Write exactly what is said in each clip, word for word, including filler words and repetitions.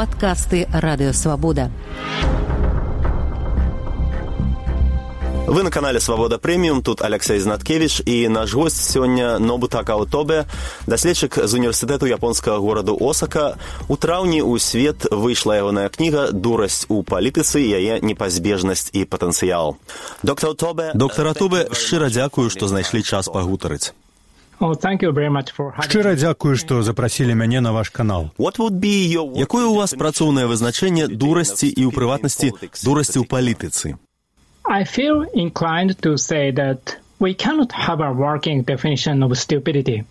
Падкасты Радыё Свабода. Вы на канале «Свабода Прэміум», тут Алексей Знаткевич, і наш гость сёння Нобутака Отобе, даследчык з універсітэту японскага гораду Осака. У траўні ў свет выйшла ягоная кніга «Дурасць у палітыцы. Яе непазбежнасць і патэнцыял». Доктор Отобе, Доктор Отобе, шчыра дзякую, што знайшлі час пагутарыць. Шчыра дзякую, што запрасілі мяне на ваш канал. Якое ў вас працоўнае вызначэнне дурасці і, ў прыватнасці, дурасці ў палітыцы? I feel inclined to say that we cannot have a working definition of stupidity.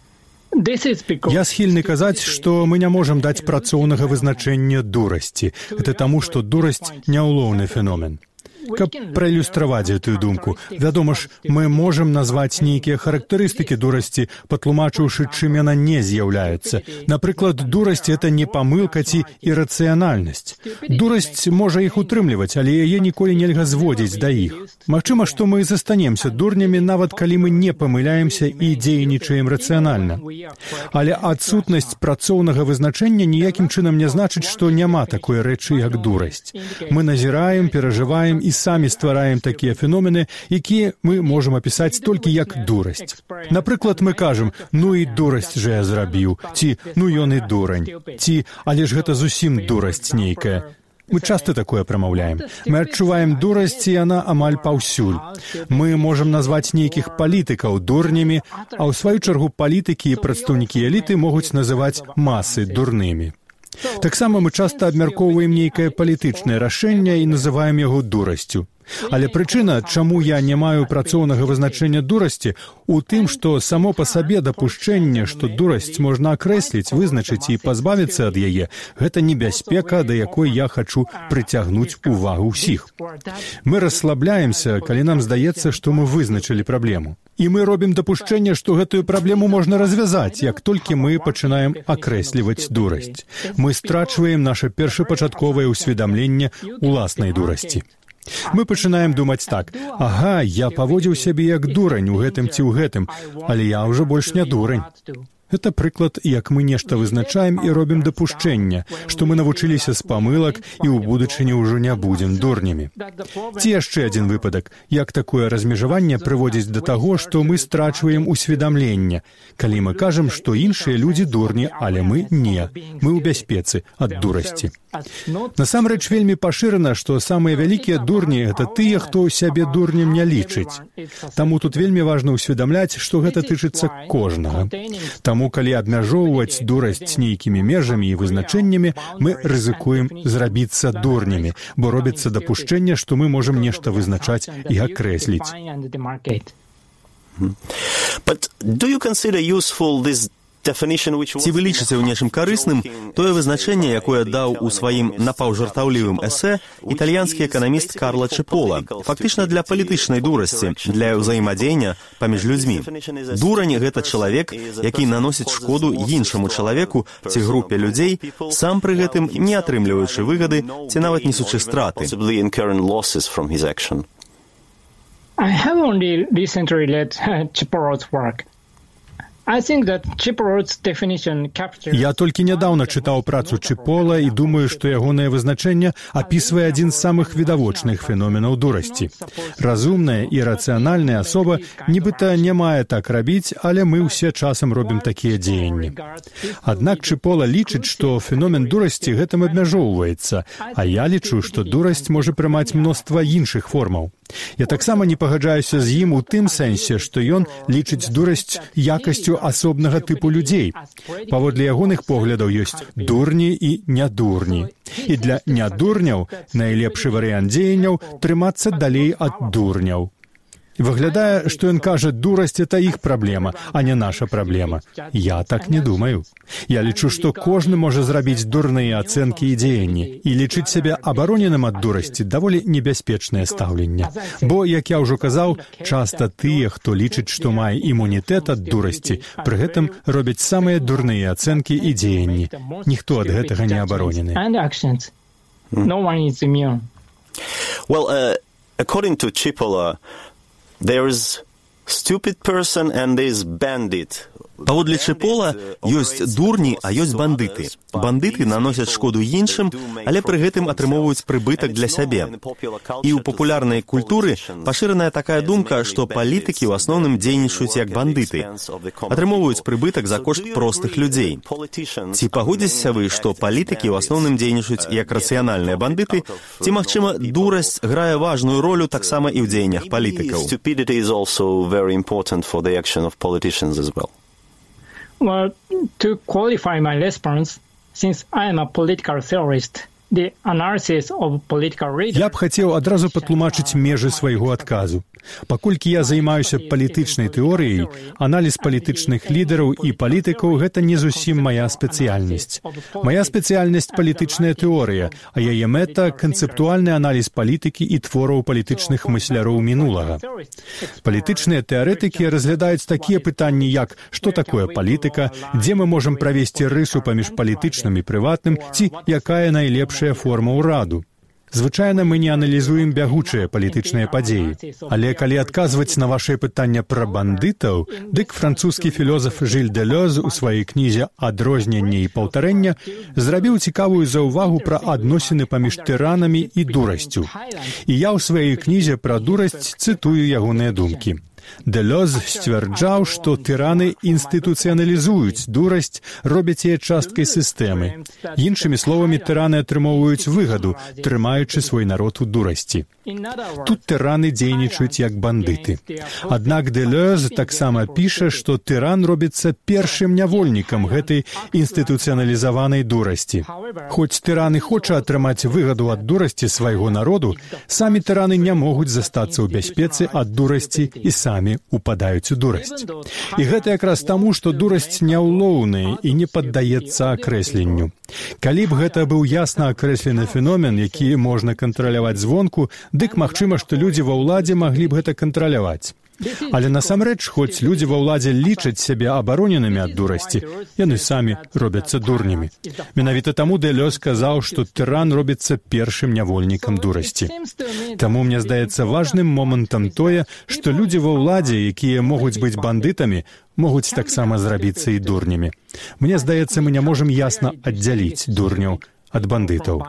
This is because... Я схільны казаць, што мы не можам даць працоўнага вызначэння дурасці. Гэта таму, што дурасць няўлоўны феномен. Каб праілюстраваць гэтую думку, вядома ж, мы можам назваць нейкія характарыстыкі дурасці, патлумачыўшы, чым яна не з'яўляецца. Напрыклад, дурасць — это не памылка ці ірацыянальнасць. Дурасць можа іх утрымліваць, але яе ніколі нельга зводзіць да іх. Магчыма, што мы застанемся дурнямі, нават калі мы не памыляемся і дзейнічаем рацыянальна. Але адсутнасць працоўнага вызначэння ніякім чынам не значыць, што няма такой рэчы, як дурасць. Мы назіраем, перажываем і самі ствараем такія феномены, якія мы можам апісаць толькі як дурасць. Напрыклад, мы кажам: «Ну і дурасць жа я зрабіў», ці «Ну ён і дурань», ці «Але ж гэта зусім дурасць нейкая». Мы часта такое прамаўляем. Мы адчуваем дурасць, і яна амаль паўсюль. Мы можам назваць нейкіх палітыкаў дурнямі, а ў сваю чаргу палітыкі і прадстаўнікі эліты могуць называць масы дурнымі. Таксама мы часта абмяркоўваем нейкае палітычнае рашэнне і называем яго дурасцю. Але прычына, чаму я не маю працоўнага вызначэння дурасці, у тым, што само па сабе дапушчэнне, што дурасць можна акрэсліць, вызначыць і пазбавіцца ад яе, гэта небяспека, да якой я хачу прыцягнуць увагу ўсіх. Мы расслабляемся, калі нам здаецца, што мы вызначылі праблему. І мы робім дапушчэнне, што гэтую праблему можна развязаць, як толькі мы пачынаем акрэсліваць дурасць. Мы страчваем наша першапачатковае ўсведамленне уласнай дурасці. Мы пачынаем думаць так: «Ага, я паводзіў сябе як дурань у гэтым ці ў гэтым, але я ўжо больш не дурань». Гэта прыклад, як мы нешта вызначаем і робім дапушчэнне, што мы навучыліся з памылак і ў будучыні ўжо не будзем дурнямі. Ці яшчэ адзін выпадак, як такое размежаванне прыводзіць да таго, што мы страчваем усведамленне, калі мы кажам, што іншыя людзі дурні, але мы не. Мы ў бяспецы ад дурасці. Насамрэч вельмі пашырана, што самыя вялікія дурні — гэта тыя, хто сябе дурнем не лічыць. Таму тут вельмі важна ўсведамляць, што гэта тычыцца кожнага. Таму, калі абмяжоўваць дурасць нейкімі межамі і вызначэннямі, мы рызыкуем зрабіцца дурнямі, бо робіцца дапушчэнне, што мы можам нешта вызначаць і акрэсліць. But do you consider useful this Ці вы лічыце ў нечым карысным тое вызначэнне, якое даў у сваім напаўжартаўлівым эсэ італьянскі эканаміст Карло Чипола, фактычна для палітычнай дурасці, для ўзаемадзеяння паміж людзьмі. Дурань — гэта чалавек, які наносіць шкоду іншаму чалавеку ці групе людзей, сам пры гэтым не атрымліваючы выгады ці нават несучы страты. I have only recently read Chipolo's work. Я толькі нядаўна чытаў працу Чипола і думаю, што ягонае вызначэнне апісвае адзін з самых відавочных феноменаў дурасці. Разумная і рацыянальная асоба нібыта не мае так рабіць, але мы ўсе часам робім такія дзеянні. Аднак Чипола лічыць, што феномен дурасці гэтым абмяжоўваецца, а я лічу, што дурасць можа прымаць мноства іншых формаў. Я таксама не пагаджаюся з ім у тым сэнсе, што ён лічыць дурасць якасцю асобнага тыпу людзей. Паводле ягоных поглядаў ёсць дурні і нядурні. І для нядурняў найлепшы варыянт дзеянняў — трымацца далей ад дурняў. Выглядае, што ён кажа, дурасць — это іх праблема, а не наша праблема. Я так не думаю. Я лічу, што кожны можа зрабіць дурныя ацэнкі і дзеянні, і лічыць сябе абароненым ад дурасці даволі небяспечнае стаўленне. Бо, як я ўжо казаў, часта тыя, хто лічыць, што мае імунітэт ад дурасці, пры гэтым робяць самыя дурныя ацэнкі і дзеянні. Ніхто ад гэтага не абаронены. Well, uh, according to Cipolla, there is stupid person and there is bandit. Паводле Чэпола ёсць дурні, а ёсць бандыты. Бандыты наносяць шкоду іншым, але пры гэтым атрымоўваюць прыбытак для сябе. І ў папулярнай культуры пашыраная такая думка, што палітыкі ў асноўным дзейнічаюць як бандыты, атрымоўваюць прыбытак за кошт простых людзей. Ці пагодзіцеся вы, што палітыкі ў асноўным дзейнічаюць як рацыянальныя бандыты, ці, магчыма, дурасць грае важную ролю таксама і ў дзеяннях палітыкаў? Well, to qualify my response, since I am a political theorist, the analysis of political leaders... Я б хацеў адразу патлумачыць межы свайго адказу. Паколькі я займаюся палітычнай тэорыяй, аналіз палітычных лідараў і палітыкаў – гэта не зусім мая спецыяльнасць. Мая спецыяльнасць – палітычная тэорыя, а яе мэта – канцэптуальны аналіз палітыкі і твораў палітычных мысляроў мінулага. Палітычныя тэарэтыкі разглядаюць такія пытанні, як што такое палітыка, дзе мы можам правесці рысу паміж палітычным і прыватным, ці якая найлепшая форма ўраду. Звычайна мы не аналізуем бягучыя палітычныя падзеі. Але калі адказваць на вашае пытанне пра бандытаў, дык французскі філозаф Жыль Дэлёз у сваёй кнізе «Адрозненне і паўтарэнне» зрабіў цікавую заўвагу пра адносіны паміж тыранамі і дурасцю. І я ў сваёй кнізе пра дурасць цытую ягоныя думкі. Дэлёз сцвярджаў, што тыраны інстытуцыяналізуюць дурасць, робяць яе часткай сістэмы. Іншымі словамі, тыраны атрымоўваюць выгаду, трымаючы свой народ у дурасці. Тут тыраны дзейнічаюць як бандыты. Аднак Дэлёз таксама піша, што тыран робіцца першым нявольнікам гэтай інстытуцыяналізаванай дурасці. Хоць тыран і хоча атрымаць выгаду ад дурасці свайго народу, самі тыраны не могуць застацца ў бяспецы ад дурасці і самі упадаюць у дурасць. І гэта якраз таму, што дурасць няўлоўная і не паддаецца акрэсленню. Калі б гэта быў ясна акрэслены феномен, які можна кантраляваць звонку, дык магчыма, што людзі ва ўладзе маглі б гэта кантраляваць. Але насамрэч, хоць людзі ва ўладзе лічаць сябе абароненымі ад дурасці, яны самі робяцца дурнямі. Менавіта таму Дэлёз сказаў, што тыран робіцца першым нявольнікам дурасці. Таму мне здаецца важным момантам тое, што людзі ва ўладзе, якія могуць быць бандытамі, могуць таксама зрабіцца і дурнямі. Мне здаецца, мы не можам ясна аддзяліць дурняў ад бандытаў.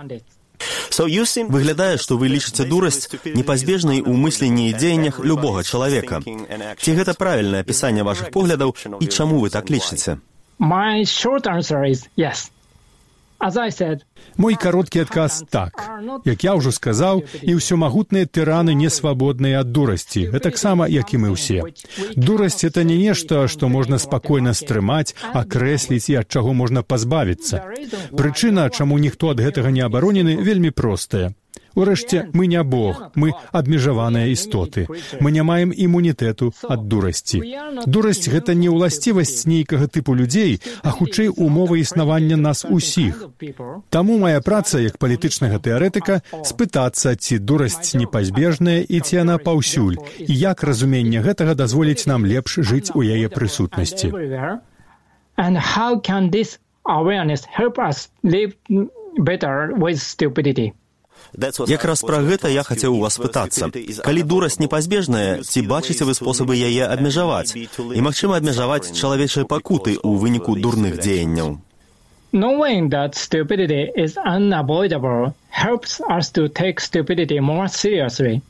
Выглядае, што вы лічыце дурасць непазбежнай у мысленні і дзеяннях любога чалавека. Ці гэта правільнае апісанне вашых поглядаў і чаму вы так лічыце? My short answer is yes. As I said, мой кароткі адказ – так. Як я ўжо сказаў, і ўсёмагутныя тыраны не свабодныя ад дурасці, гэтаксама, як і мы ўсе. Дурасць – это не нешта, што можна спакойна стрымаць, акрэсліць і ад чаго можна пазбавіцца. Прычына, чаму ніхто ад гэтага не абаронены, вельмі простая. Урэшце, мы не Бог, мы абмежаваныя істоты. Мы не маем імунітэту ад дурасці. Дурасць – гэта не ўласцівасць нейкага тыпу людзей, а хутчэй умова існавання нас усіх. Таму моя праца, як палітычнага тэарэтыка, спытацца, ці дурасць непазбежная і ці яна паўсюль, і як разуменне гэтага дазволіць нам лепш жыць у яе прысутнасці. And how can this awareness help us live better with stupidity? Якраз пра гэта я хацеў у вас спытацца. Калі дурасць непазбежная, ці бачыце вы спосабы яе абмежаваць? І, магчыма, абмежаваць чалавечыя пакуты ў выніку дурных дзеянняў? Knowing that stupidity is unavoidable helps us to take stupidity more seriously.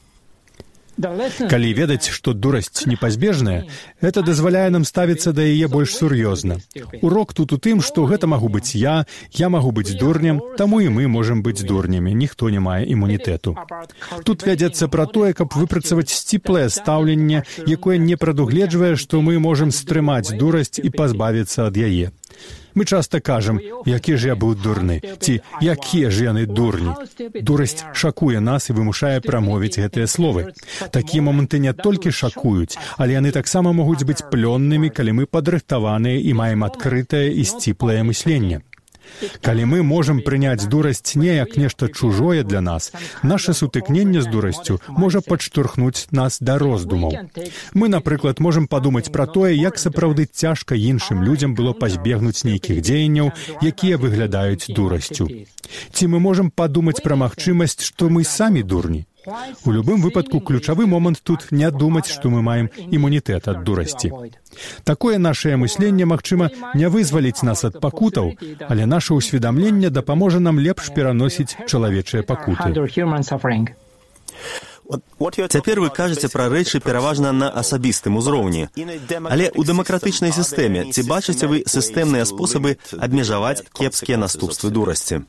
Калі ведаць, што дурасць непазбежная, гэта дазваляе нам ставіцца да яе больш сур'ёзна. Урок тут у тым, што гэта магу быць я, я магу быць дурнем, таму і мы можам быць дурнямі, ніхто не мае імунітэту. Тут вядзецца пра тое, каб выпрацаваць сціплае стаўленне, якое не прадугледжвае, што мы можам стрымаць дурасць і пазбавіцца ад яе. Мы часта кажам, які ж я быў дурны, ці якія ж яны дурні. Дурасць шакуе нас і вымушае прамовіць гэтыя словы. Такія моманты не толькі шакуюць, але яны таксама могуць быць плённымі, калі мы падрыхтаваныя і маем адкрытае і сціплае мысленне. Калі мы можам прыняць дурасць не як нешта чужое для нас, наша сутыкненне з дурасцю можа падштурхнуць нас да роздумаў. Мы, напрыклад, можам падумаць пра тое, як сапраўды цяжка іншым людзям было пазбегнуць нейкіх дзеянняў, якія выглядаюць дурасцю. Ці мы можам падумаць пра магчымасць, што мы самі дурні? У любым выпадку ключавы момант тут не думаць, што мы маем імунітэт ад дурасці. Такое нашае мысленне, магчыма, не вызваліць нас ад пакутаў, але наше ўсведамленне дапаможа нам лепш пераносіць чалавечыя пакуты. Цяпер вы кажаце пра рэчы пераважна на асабістым узроўні. Але ў дэмакратычнай сістэме ці бачыце вы сістэмныя спосабы абмежаваць кепскія наступствы дурасці?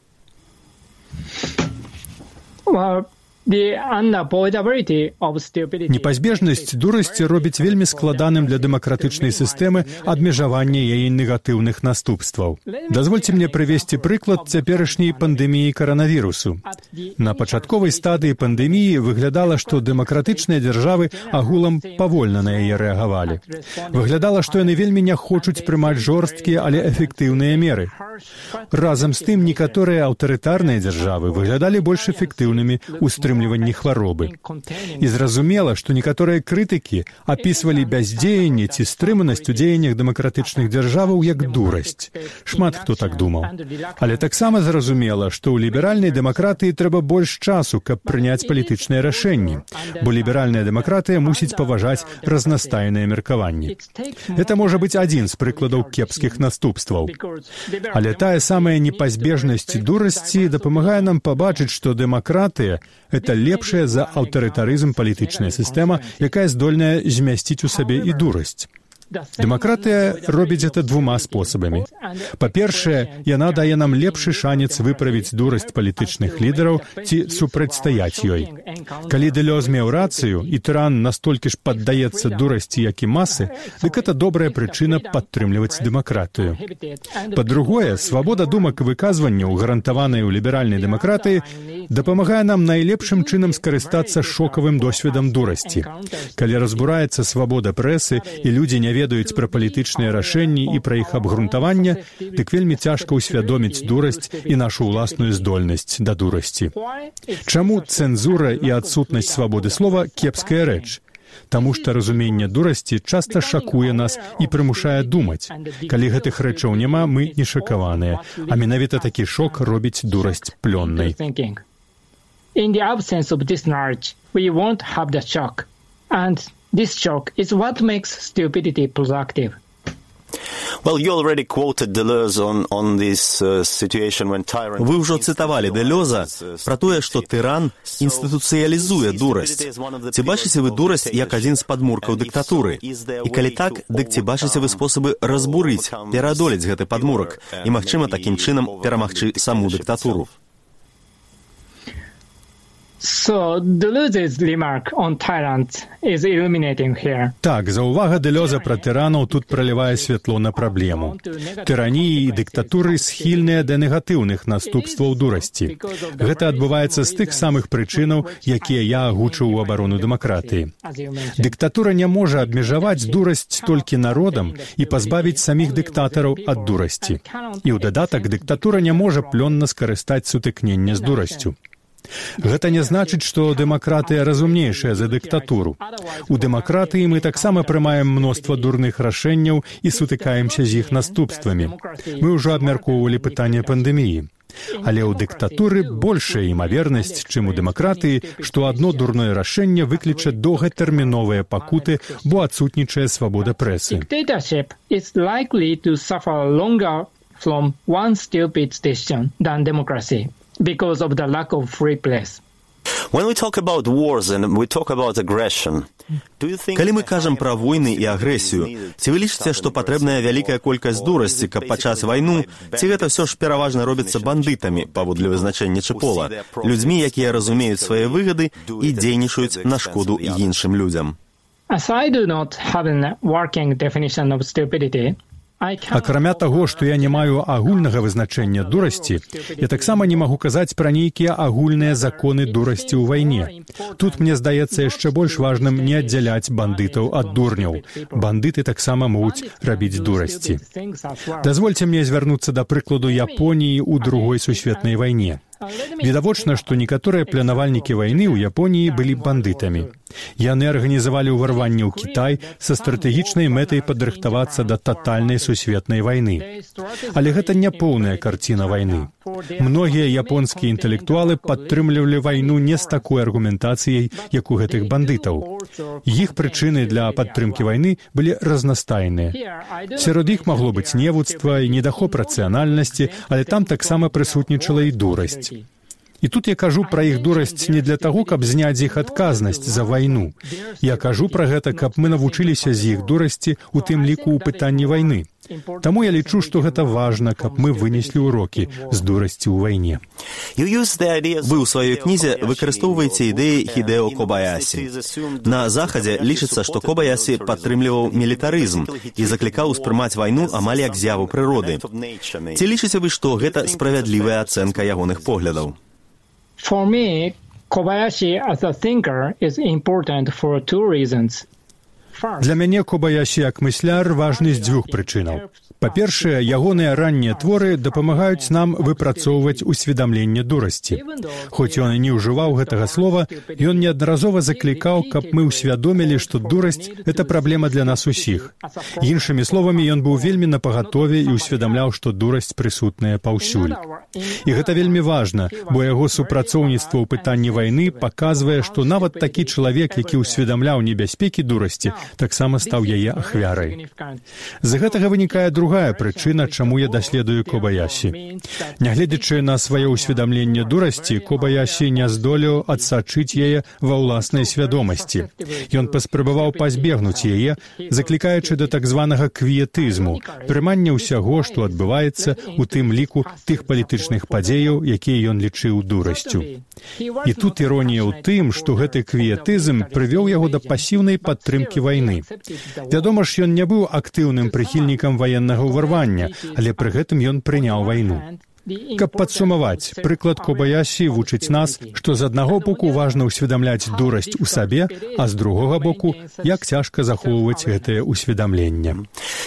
Непазбежнасць дурасці робіць вельмі складаным для дэмакратычнай сістэмы абмежавання яе негатыўных наступстваў. Дазвольце мне прывесці прыклад цяперашняй пандэміі каранавірусу. На пачатковай стадыі пандэміі выглядала, што дэмакратычныя дзяржавы агулам павольна на яе рэагавалі. Выглядала, што яны вельмі не хочуць прымаць жорсткія, але эфектыўныя меры. Разам з тым, некаторыя аўтарытарныя дзяржавы выглядалі больш эфектыўнымі ў стрымліванні хваробы. І зразумела, што некаторыя крытыкі апісвалі бяздзеянне ці стрыманасць у дзеяннях дэмакратычных дзяржаваў як дурасць. Шмат хто так думаў. Але таксама зразумела, што ў ліберальнай дэмакратыі трэба больш часу, каб прыняць палітычныя рашэнні, бо ліберальная дэмакратыя мусіць паважаць разнастайныя меркаванні. Гэта можа быць адзін з прыкладаў кепскіх наступстваў. Але тая самая непазбежнасць дурасці дапамагае нам пабачыць, што дэмакратыя — гэта лепшая за аўтарытарызм палітычная сістэма, якая здольная змясціць у сабе і дурасць. Дэмакратыя робіць гэта двума спосабамі. Па-першае, яна дае нам лепшы шанец выправіць дурасць палітычных лідараў ці супрацьстаяць ёй. Калі Дэлёз меў рацыю, і тыран настолькі ж паддаецца дурасці, як і масы, дык гэта добрая прычына падтрымліваць дэмакратыю. Па-другое, свабода думак і выказванняў, гарантаваная ў ліберальнай дэмакратыі, дапамагае нам найлепшым чынам скарыстацца шокавым досведам дурасці. Калі разбураецца свабода прэсы і людзі не ведаюць пра палітычныя рашэнні і пра іх абгрунтаванне, дык вельмі цяжка ўсвядоміць дурасць і нашу ўласную здольнасць да дурасці. Чаму цэнзура і адсутнасць свабоды слова кепская рэч? Таму што разуменне дурасці часта шакуе нас і прымушае думаць. Калі гэтых рэчаў няма, мы не шакаваныя, а менавіта такі шок робіць дурасць плённай. In the absence of this knowledge, we won't have the shock. And this shock is what makes stupidity productive. Well, you already quoted Deleuze on, on this uh, situation when tyrant... Вы ўжо цытавалі Дэлёза пра тое, што тыран інстытуцыялізуе дурасць. Ці бачыце вы дурасць як адзін з падмуркаў дыктатуры? І калі так, дык ці бачыце вы спосабы разбурыць, пераадолець гэты падмурак і, магчыма, такім чынам перамагчы саму дыктатуру? So, Deleuze's remark on tyrants is illuminating here. Так, заўвага Дэлёза пра тыранаў тут пралівае святло на праблему. Тыраніі і дыктатуры схільныя да негатыўных наступстваў дурасці. Гэта адбываецца з тых самых прычынаў, якія я агучыў у абарону дэмакратыі. Дыктатура не можа абмежаваць дурасць толькі народам і пазбавіць саміх дыктатараў ад дурасці. І ў дадатак дыктатура не можа плённа скарыстаць сутыкненне з дурасцю. Гэта не значыць, што дэмакратыя разумнейшая за дыктатуру. У дэмакратыі мы таксама прымаем мноства дурных рашэнняў і сутыкаемся з іх наступствамі. Мы ўжо абмяркоўвалі пытанне пандэміі. Але ў дыктатуры большая імавернасць, чым у дэмакратыі, што адно дурное рашэнне выкліча доўгатэрміновыя пакуты, бо адсутнічае свабода прэсы. Dictatorship is likely to suffer longer from one stupid decision than democracy. Because of the lack of free press. When we talk about wars and we talk about aggression, калі мы кажам пра войны і агрэсію, ці вы лічыце, што патрэбная вялікая колькасць дурасці, каб пачаць вайну, ці гэта ўсё ж пераважна робіцца бандытамі, паводле вызначэння Чэпола, людзьмі, якія разумеюць свае выгады і дзейнічаюць на шкоду іншым людзям? As I do not have a working definition of stupidity, Акрамя таго, што я не маю агульнага вызначэння дурасці, я таксама не магу казаць пра нейкія агульныя законы дурасці ў вайне. Тут, мне здаецца, яшчэ больш важным не аддзяляць бандытаў ад дурняў. Бандыты таксама могуць рабіць дурасці. Дазвольце мне звярнуцца да прыкладу Японіі ў Другой сусветнай вайне. Відавочна, што некаторыя планавальнікі вайны ў Японіі былі бандытамі. Яны арганізавалі ўварванне ў Кітай са стратэгічнай мэтай падрыхтавацца да татальнай сусветнай вайны. Але гэта не поўная карціна вайны. Многія японскія інтэлектуалы падтрымлівалі вайну не з такой аргументацыяй, як у гэтых бандытаў. Іх прычыны для падтрымкі вайны былі разнастайныя. Сярод іх магло быць невуцтва і недахоп рацыянальнасці, але там таксама прысутнічала і дурасць. І тут я кажу пра іх дурасць не для таго, каб зняць з іх адказнасць за вайну. Я кажу пра гэта, каб мы навучыліся з іх дурасці, у тым ліку ў пытанні вайны. Таму я лічу, што гэта важна, каб мы вынеслі ўрокі з дурасці ў вайне. Вы ў сваёй кнізе выкарыстоўваеце ідэі Хідэо Кобаясі. На Захадзе лічыцца, што Кобаясі падтрымліваў мілітарызм і заклікаў успрымаць вайну амаль як з'яву прыроды. Ці лічыце вы, што гэта справядлівая ацэнка ягоных поглядаў? For me, Kobayashi as a thinker is important for two reasons. Для мяне Кобаясі як мысляр важны з дзвюх прычынаў. Па-першае, ягоныя раннія творы дапамагаюць нам выпрацоўваць усведамленне дурасці. Хоць ён і не ўжываў гэтага слова, ён неаднаразова заклікаў, каб мы ўсвядомілі, што дурасць — гэта праблема для нас усіх. Іншымі словамі, ён быў вельмі напагатове і ўсведамляў, што дурасць прысутная паўсюль. І гэта вельмі важна, бо яго супрацоўніцтва ў пытанні вайны паказвае, што нават такі чалавек, які ўсведамляў небяспекі дурасці, таксама стаў яе ахвярай. З гэтага вынікае другая прычына, чаму я даследую Кобаясі. Нягледзячы на сваё ўсведамленне дурасці, Кобаясі не здолеў адсачыць яе ва ўласнай свядомасці. Ён паспрабаваў пазбегнуць яе, заклікаючы да так званага квіетызму, прымання ўсяго, што адбываецца, у тым ліку тых палітычных падзеяў, якія ён лічыў дурасцю. І тут іронія ў тым, што гэты квіетызм прывёў яго да пасіўнай падтрымкі вайны. Вядома ж, ён не быў актыўным прыхільнікам ваеннага ўварвання, але пры гэтым ён прыняў вайну. Каб падсумаваць, прыклад Кобаясі вучыць нас, што з аднаго боку важна ўсведамляць дурасць у сабе, а з другога боку, як цяжка захоўваць гэтае ўсведамленне.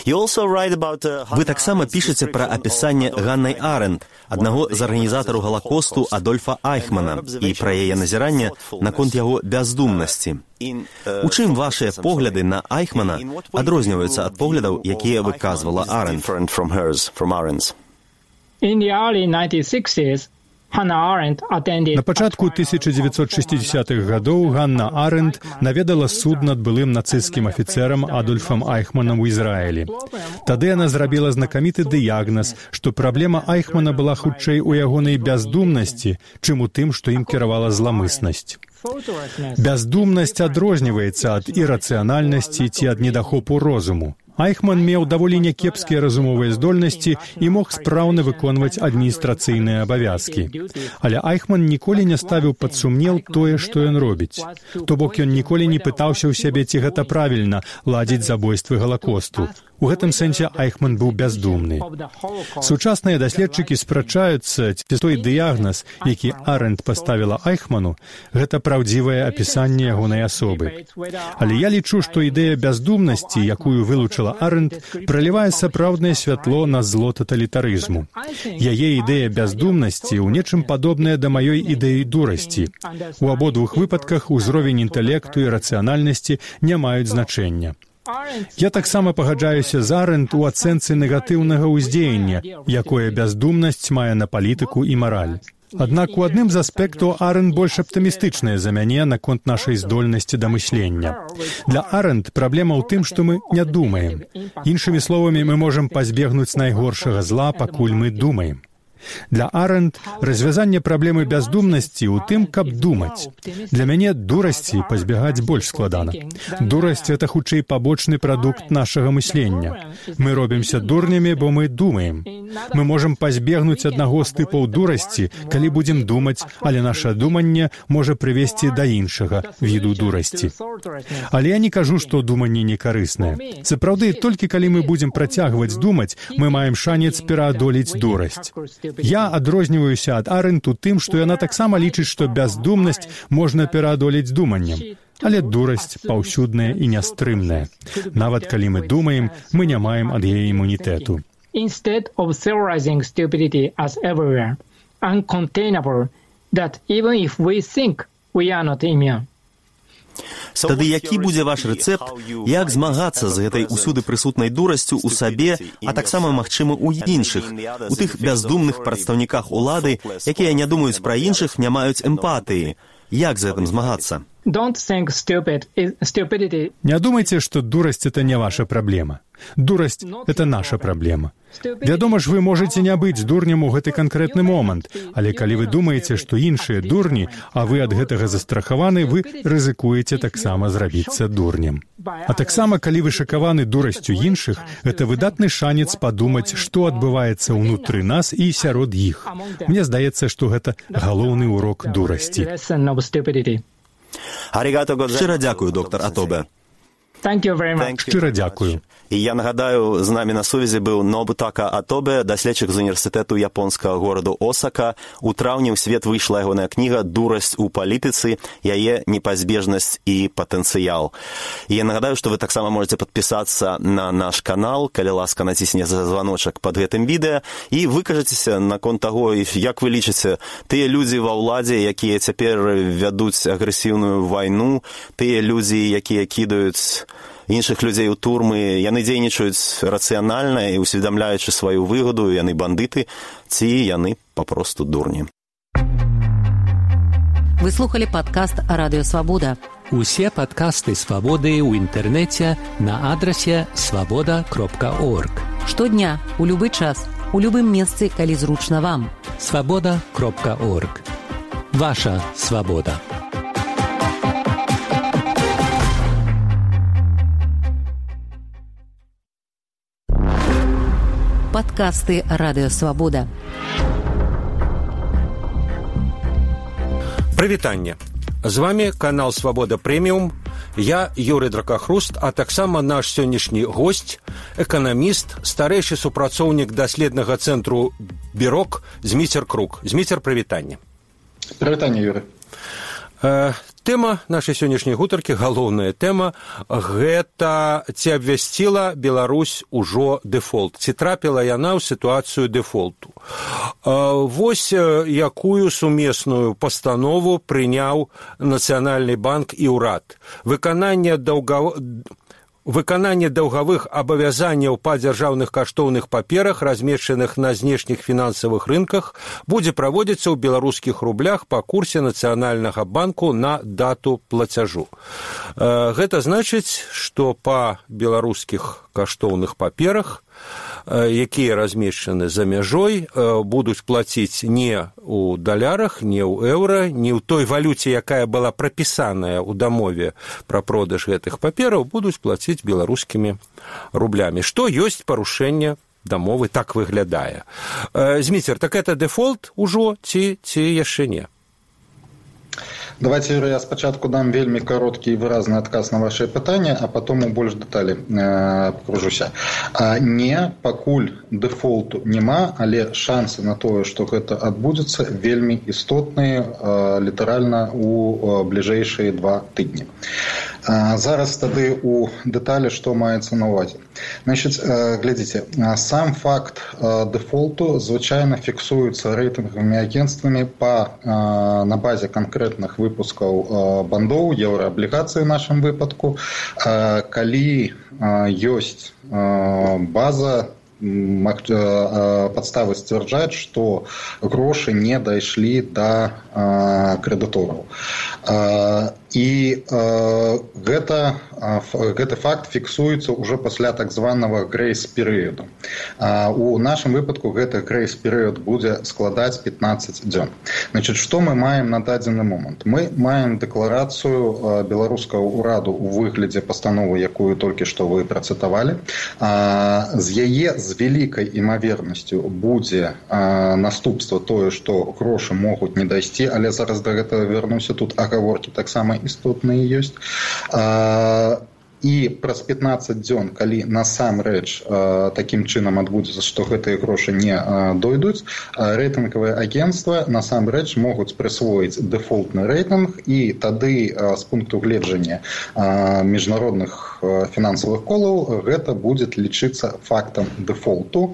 Вы таксама пішаце пра апісанне Ганнай Арэнд, аднаго з арганізатараў Галакосту Адольфа Айхмана, і пра яе назіранне наконт яго бяздумнасці. У чым вашыя погляды на Айхмана адрозніваюцца ад поглядаў, якія выказвала Арэнд? In the early nineteen sixties, Hannah Arendt attended... На пачатку тысяча дзевяцьсот шэсцідзесятых гадоў Ганна Арэнд наведала суд над былым нацысцкім афіцэрам Адольфам Айхманам у Ізраілі. Тады яна зрабіла знакаміты дыягназ, што праблема Айхмана была хутчэй у ягонай бяздумнасці, чым у тым, што ім кіравала зламыснасць. Бяздумнасць адрозніваецца ад ірацыянальнасці ці ад недахопу розуму. Айхман меў даволі някепскія разумовыя здольнасці і мог спраўна выконваць адміністрацыйныя абавязкі. Але Айхман ніколі не ставіў пад сумнеў тое, што ён робіць. То бок ён ніколі не пытаўся ў сябе, ці гэта правільна ладзіць забойствы Галакосту. У гэтым сэнсе Айхман быў бяздумны. Сучасныя даследчыкі спрачаюцца, ці той дыягназ, які Арэнд паставіла Айхману, гэта праўдзівае апісанне ягонай асобы. Але я лічу, што ідэя бяздумнасці, якую вылучыла Арэнд, пралівае сапраўднае святло на зло таталітарызму. Яе ідэя бяздумнасці ў нечым падобная да маёй ідэі дурасці. У абодвух выпадках узровень інтэлекту і рацыянальнасці не маюць значэння. Я таксама пагаджаюся з Арэнд у ацэнцы негатыўнага ўздзеяння, якое бяздумнасць мае на палітыку і мараль. Аднак у адным з аспектаў Арэнд больш аптымістычная за мяне наконт нашай здольнасці да мыслення. Для Арэнд праблема ў тым, што мы не думаем. Іншымі словамі, мы можам пазбегнуць найгоршага зла, пакуль мы думаем. Для Арэнд развязанне праблемы бяздумнасці ў тым, каб думаць. Для мяне дурасці пазбягаць больш складана. Дурасць — гэта хутчэй пабочны прадукт нашага мыслення. Мы робімся дурнямі, бо мы думаем. Мы можам пазбегнуць аднаго з тыпаў дурасці, калі будзем думаць, але наша думанне можа прывесці да іншага віду дурасці. Але я не кажу, што думанне не карыснае. Сапраўды, толькі калі мы будзем працягваць думаць, мы маем шанец пераадолець дурасць. Я адрозніваюся ад Арэнд у тым, што яна таксама лічыць, што бяздумнасць можна пераадолець думаннем. Але дурасць паўсюдная і нястрымная. Нават калі мы думаем, мы не маем ад яе імунітэту. Instead of theorizing stupidity as everywhere, uncontainable, that even if we think, we are not immune. Тады які будзе ваш рэцэпт, як змагацца з гэтай усюды прысутнай дурасцю ў сабе, а таксама, магчыма, у іншых, у тых бяздумных прадстаўніках улады, якія не думаюць пра іншых, не маюць эмпатыі. Як з гэтым змагацца? Don't think stupid is stupidity. Не думайте, что дурость — это не ваша проблема. Дурость — это наша проблема. Вядома ж, вы можете не быць дурнем у гэты канкрэтны момант, але калі вы думаеце, што іншыя дурні, а вы ад гэтага застрахаваны, вы рызыкуеце таксама зрабіцца дурнем. А таксама, калі вы шакаваны дурасцю іншых, гэта выдатны шанец падумаць, што адбываецца ўнутры нас і сярод іх. Мне здаецца, што гэта галоўны урок дурасці. Шчыра дзякую, доктор Атобе. Шчыра дзякую. І я нагадаю, з намі на сувязі быў Нобутака Атобе, даследчык з універсітэту японскага гораду Осака. У траўні ў свет выйшла ягоная кніга «Дурасць у палітыцы. Яе непазбежнасць і патэнцыял». І я нагадаю, што вы таксама можете падпісацца на наш канал, калі ласка націсне званочак пад гэтым відэа, і выкажацеся наконт таго, як вы лічыце, тыя людзі ва ўладзе, якія цяпер вядуць агрэсіўную вайну, тыя людзі, якія кідаюць іншых людзей у турмы, яны дзейнічаюць рацыянальна і усведамляючы сваю выгаду, яны бандыты, ці яны папросту дурні. Вы слухали падкаст «Радыё Свабода». Усе падкасты «Свабоды» ў інтэрнэце на адрасе свабода кропка орг. Штодня, у любы час, у любым месцы, калі зручна вам. свабода кропка орг. Ваша свабода. Падкасты «Радыё Свабода». Прывітанне. З вами канал «Свабода Прэміум». Я Юрый Дракахруст, а таксама наш сённяшні госць, эканаміст, старэйшы супрацоўнік даследнага цэнтру «Бірок» Зміцер Крук. Зміцер, прывітанне. Прывітанне, Юрый. Тэма нашай сённяшняй гутаркі, галоўная тэма, гэта ці абвясціла Беларусь ужо дэфолт, ці трапіла яна ў сітуацыю дэфолту. Вось якую сумесную пастанову прыняў Нацыянальны банк і ўрад. Выкананне даўгав... Выкананне даўгавых абавязанняў па дзяржаўных каштоўных паперах, размешчаных на знешніх фінансавых рынках, будзе праводзіцца ў беларускіх рублях па курсе Нацыянальнага банку на дату плацяжу. Гэта значыць, што па беларускіх каштоўных паперах, якія размешчаны за мяжой, будуць плаціць не ў далярах, не ў еўра, не ў той валюце, якая была прапісаная ў дамове пра продаж гэтых папераў, будуць плаціць беларускімі рублямі, што ёсць парушэнне дамовы, так выглядае. Зміцер, так это дэфолт ужо ці, ці яшчэ не? Давайте, Юрий, я спочатку дам вельмі короткі і выразны адказ на ваше пытанне, а потом у больш дэталі э, пакружуся. А не, пакуль дэфолту няма, але шансы на тое, што гэта адбудзецца, вельмі істотныя, э, літаральна у э, бліжэйшыя два тыдні. А зараз тады у дэталі, што маецца на ўвазе. Значит, э, глядзіце, сам факт э, дэфолту звычайна фіксуецца рэйтынгавымі агенцтвамі па, э, на базе канкрэтных выпускаў бандоў, еўрааблігацый у нашым выпадку, калі ёсць база, падставы сцвярджаць, што грошы не дайшлі да крэдытораў. І гэта, гэты факт фіксуецца ўжо пасля так званага грэйс-перыяду. У нашым выпадку гэты грэйс-перыяд будзе складаць пятнаццаць дзён. Значит, што мы маем на дадзены момант? Мы маем дэкларацыю беларускага ўраду ў выглядзе пастановы, якую толькі што вы працытавалі. З яе з вялікай імавернасцю будзе наступства тое, што грошы могуць не дайсці, але зараз да гэтага вярнуся, тут агаворкі таксама істотныя ёсць. і праз пятнаццаць дзён, калі насамрэч такім чынам адбудзецца, што гэтыя грошы не дойдуць, рэйтынгавыя агенцтва насамрэч могуць прысвоіць дэфолтны рэйтынг, і тады з пункту гледжання міжнародных фінансавых колаў гэта будзе лічыцца фактам дэфолту.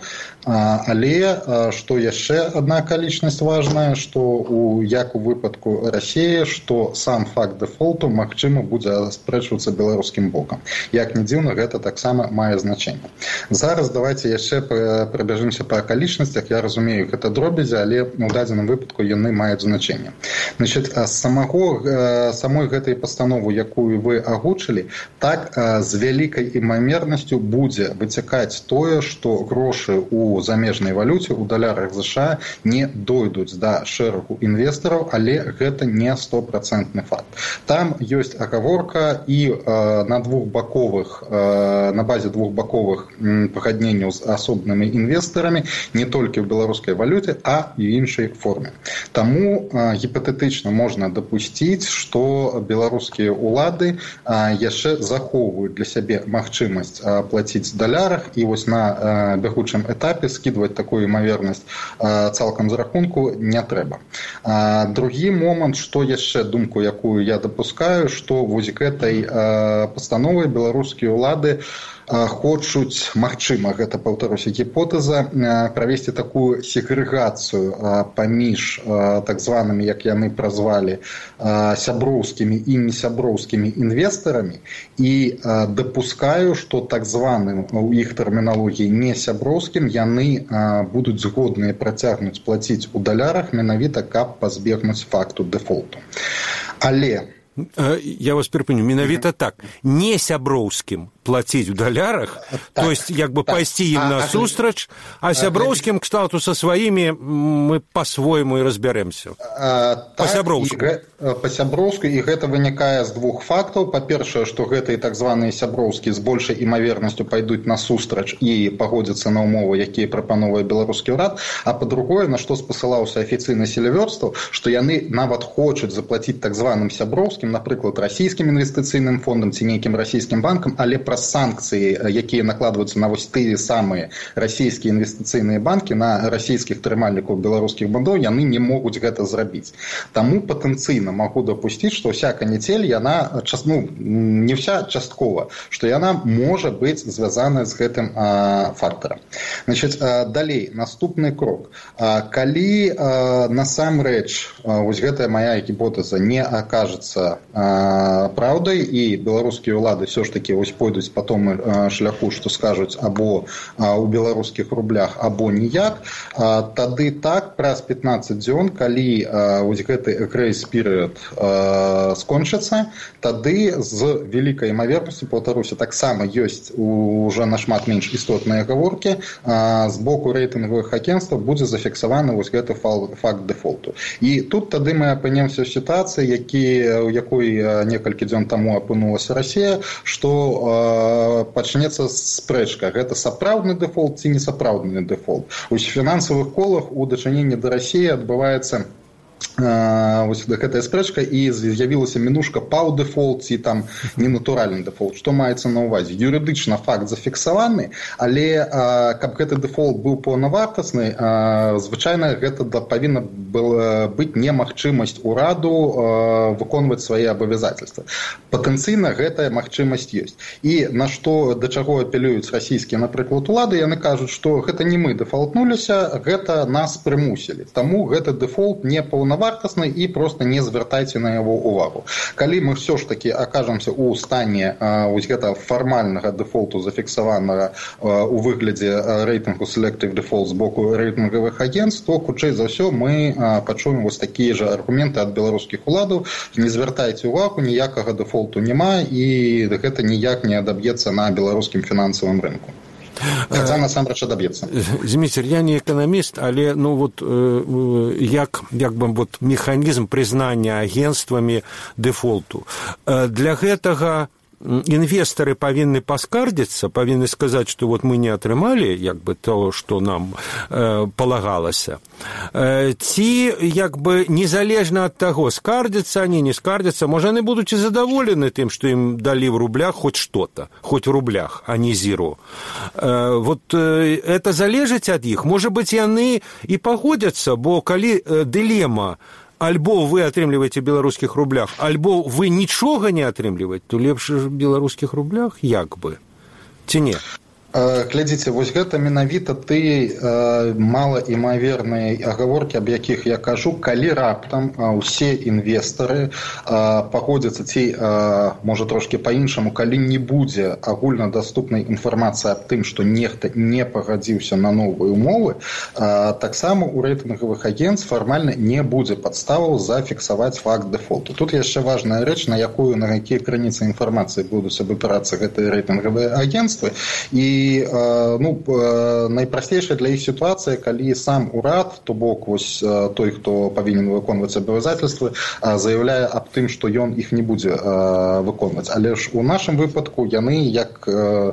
Але што яшчэ адна акалічнасць важная, што у як у выпадку Расіі, што сам факт дэфолту магчыма будзе аспрэчвацца беларускім бокам. Як не дзіўна, гэта таксама мае значэнне. Зараз давайте яшчэ прабяжымся па акалічнасцях. Я разумею, гэта дробязі, але у дадзеным выпадку яны маюць значэнне. Значит, самого, самой гэтай пастановы, якую вы агучылі, так з вялікай імавернасцю будзе выцякаць тое, што грошы у замежнай валюце, у далярах ЗША не дойдуць да шэрагу інвестараў, але гэта не стопроцентны факт. Там ёсць агаворка і э, на двухбаковых, э, на базе двухбаковых пагадненняў з асобнымі інвестарамі не толькі ў беларускай валюце, а і іншай форме. Таму э, гіпатэтычна можна дапусціць, што беларускія ўлады э, яшчэ захоўваюць для сябе магчымасць э, плаціць в далярах, і вось на э, бягучым этапе скидывать такую імавернасць э, цалкам з рахунку не трэба. Э, другі момант, што яшчэ думку, якую я дапускаю, што вось гэтай э, пастановай беларускія ўлады хочуць, магчыма, гэта, паўтаруся, гіпотэза, правесці такую сегрэгацыю паміж так званымі, як яны празвалі, сяброўскімі і несяброўскімі інвестарамі, і дапускаю, што так званым у іх тэрміналогіі несяброўскім яны будуць згодныя працягнуць плаціць у далярах менавіта, каб пазбегнуць факту дэфолту. Але я вас перапыню, менавіта так, не сяброўскім плаціць у далярах, так, то есть як бы так, пайсці ім а, насустрач, а сяброўскім кшталту са сваімі мы па-свойму і разбярэмся. Па-сяброўску. Па-сяброўску, і гэта вынікае з двух фактаў. Па-першае, што гэтыя так званыя сяброўскія з большай імавернасцю пайдуць насустрач і пагодзяцца на ўмовы, якія прапановвае беларускі ўрад, а па-другое, на што спасылаўся афіцыйны селявёрстваў, што яны нават хочуць заплаціць так званым сяброўскім, напрыклад, расійскім інвестыцыйным фондам ці нейкім расійскім банкам, але праз санкцыі, якія накладваюцца на вось тыя самыя расійскія інвестыцыйныя банкі, на расійскіх трымальнікаў беларускіх бандоў, яны не могуць гэта зрабіць. Таму патэнцыйна магу дапусціць, што ўся канецель, яна, ну, не вся, часткова, што яна можа быць звязаная з гэтым а, фактарам. Значит, а, далей, наступны крок. А, калі а, насамрэч а, вось гэтая мая гіпотэза не акажацца а, праўдай, і беларускія ўлады все ж таки вось пойдуць по тому шляху, што скажуць або у беларускіх рублях, або ніяк, тады так, праз пятнаццаць дзён, калі вось гэты грэйс перыяд скончыцца, тады з вялікай імавернасцю, паўтаруся, таксама ёсць уже нашмат менш істотныя агаворкі, з боку рэйтынгавых агенцтваў будзе зафіксаваны вось гэты факт дэфолту. І тут тады мы апынемся ў сітуацыі, які, у якой некалькі дзён таму апынулася Расія, што пачнецца спрэчка. Гэта сапраўдны дэфолт ці несапраўдны дэфолт. У фінансавых колах у дачыненні да Расіі адбываецца вось гэтая спрэчка, і з'явілася мінушка паўдэфолт ці там ненатуральны дэфолт. Што маецца на ўвазе? Юрыдычна факт зафіксаваны, але каб гэты дэфолт быў паўнавартасны, звычайна гэта павінна быць немагчымасць ураду выконваць свае абавязацельствы. Патэнцыйна гэтая магчымасць ёсць. І на што, да чаго апелююць расійскія, напрыклад, улады, яны кажуць, што гэта не мы дэфалтнуліся, гэта нас прымусілі. Таму гэты дэфолт не паўнавартасны, і просто не звяртайце на яго увагу. Калі мы все ж таки акажемся у стане вось гэта фармальнага дэфолту, зафіксаванага у выглядзе рэйтынгу Selective Default з боку рэйтынгавых агентств, то хутчэй за ўсё мы пачуем вось такія ж аргументы ад беларускіх уладаў: не звяртайце увагу, ніякага дэфолту няма, і гэта ніяк не адаб'ецца на беларускім фінансавым рынку. Хаця насамрэч адаб'ецца. Зміцер, я не эканаміст, але ну вот як як бы вот механізм прызнання агенцтвамі дэфолту. Для гэтага інвестары павінны паскардзіцца, павінны сказаць, што вот мы не атрымалі як бы то, што нам э, палагалася. Э, ці як бы незалежна ад таго, скардзяцца они, не скардзяцца, можа, яны будуць і задаволены тым, што ім далі в рублях хоць што-то, хоць в рублях, а не зіро. Э, вот э, это залежыць ад іх. Можа быць, яны і пагодзяцца, бо калі э, дылема альбо вы атрымліваеце беларускіх рублях, альбо вы нічога не атрымліваеце, то лепш в беларускіх рублях як бы, ці не? Глядзіце, вось гэта менавіта ты э, малаімаверныя агаворкі, аб якіх я кажу, калі раптам э, усе інвестары э, пагодзяцца, ці, э, можа, трошкі па-іншаму, калі не будзе агульнадаступнай інфармацыі аб тым, што нехта не пагадзіўся на новыя умовы, э, таксама у рэйтынгавых агенцтв фармальна не будзе падставаў зафіксаваць факт дэфолту. Тут яшчэ важная рэч, на якую, на якія крыніцы інфармацыі будуць абапірацца гэтыя рэйтынгавыя агенцтвы, і І ну, найпрасцейшая для іх сітуацыя, калі сам урад, то бок вось той, хто павінен выконваць абавязательствы, заяўляе аб тым, што ён іх не будзе выконваць. Але ж у нашым выпадку яны, як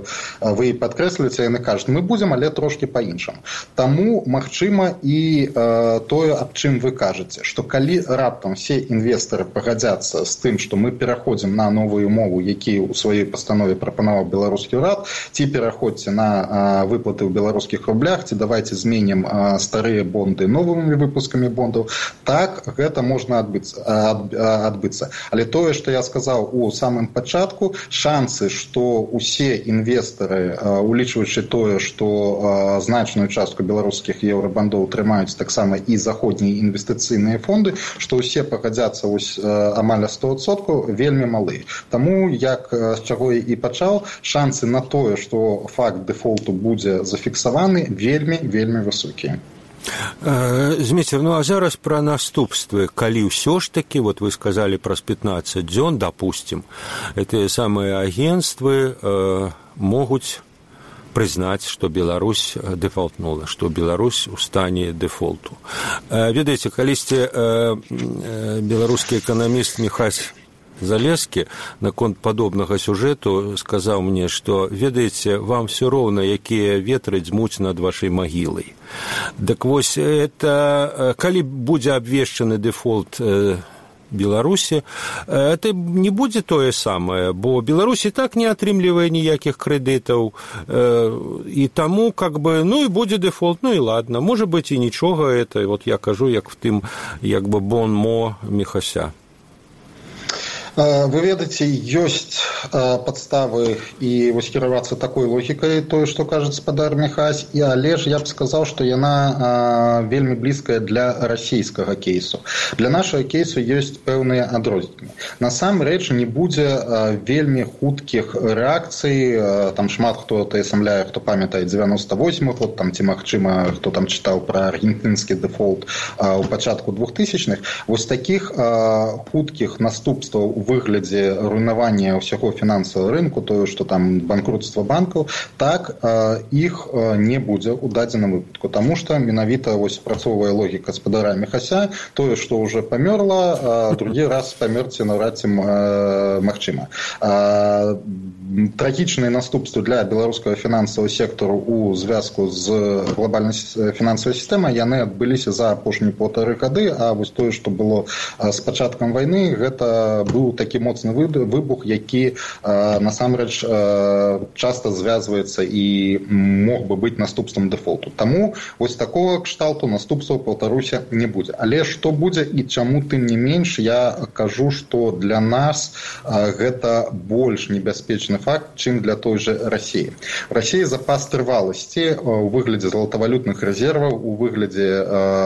вы падкрэсліваеце, яны кажуць, мы будзем, але трошкі па-іншаму. Таму магчыма і тое, аб чым вы кажаце, што калі раптам все інвестары пагадзяцца з тым, што мы пераходзім на новую умову, якія ў сваёй пастанове прапанаваў беларускі урад, ці пераходзім на выплаты ў беларускіх рублях, ці давайте зменім старыя бонды новымі выпускамі бондаў, так гэта можна адбыцца, адбыцца. Але тое, што я сказаў у самым пачатку, шансы, што усе інвестары, улічваючы тое, што значную частку беларускіх еўрабандоў трымаюць таксама і заходнія інвестыцыйныя фонды, што ўсе пагадзяцца ось амаль сто адсоткаў, вельмі малы. Таму, як з чаго і пачаў, шансы на тое, што факт дэфолту будзе зафіксаваны, вельмі, вельмі высокія. Зміцер, ну а зараз пра наступствы, калі ўсё ж такі, вот вы сказалі праз пятнаццаць дзён, допустим, гэтыя самыя агенцтвы э, могуць прызнаць, што Беларусь дэфолтнула, што Беларусь у стане дэфолту. Э, ведаеце, калісьці э, э, беларускі эканаміст Міхась Залескі наконт падобнага сюжэту сказаў мне, што, ведаеце, вам все роўна, якія ветры дзьмуць над вашай магілай. Дык вось, это, калі будзе абвешчаны дэфолт Беларусі, это не будзе тое самае, бо Беларусь і так не атрымлівае ніякіх крэдытаў, і таму, как бы, ну і будзе дэфолт, ну і ладно, можа быць і нічога, это, вот я кажу, як в тым, як бы, бон-мо Міхася. Вы ведаеце, ёсць падставы і вось кіравацца такой логікай, тое, што кажа гаспадар Міхась, і але ж я б сказаў, што яна вельмі блізкая для расійскага кейсу. Для нашага кейсу ёсць пэўныя адрозненні. Насамрэч не будзе вельмі хуткіх рэакцый, там шмат хто таясамляе, хто памятае дзевяноста восьмы год, там ці магчыма, хто там чытаў пра аргентынскі дэфолт у пачатку двухтысячных. Вось такіх хуткіх наступстваў у выглядзе руйнавання ўсяго фінансавага рынку, тое, што там банкрутства банкаў, так іх не будзе ў дадзеным выпадку, таму што менавіта вось спрацоўвае логіка гаспадара Міхася, тое, што ўжо памёрла, другі раз памерці наўрад ці магчыма. Трагічныя наступствы для беларускага фінансавага сектару ў звязку з глобальнай фінансавай сістэмай яны адбыліся за апошнія паўтары гады, а вось тое, што было з пачаткам вайны, гэта быў такі моцны выбух, які насамрэч часта звязваецца і мог бы быць наступствам дэфолту. Таму вось такого кшталту наступстваў, паўтаруся, не будзе. Але што будзе і чаму тым не менш, я кажу, што для нас гэта больш небяспечны факт, чым для той же Расіі. Расіі запас трываласці у выглядзе золатавалютных рэзерваў, у выглядзе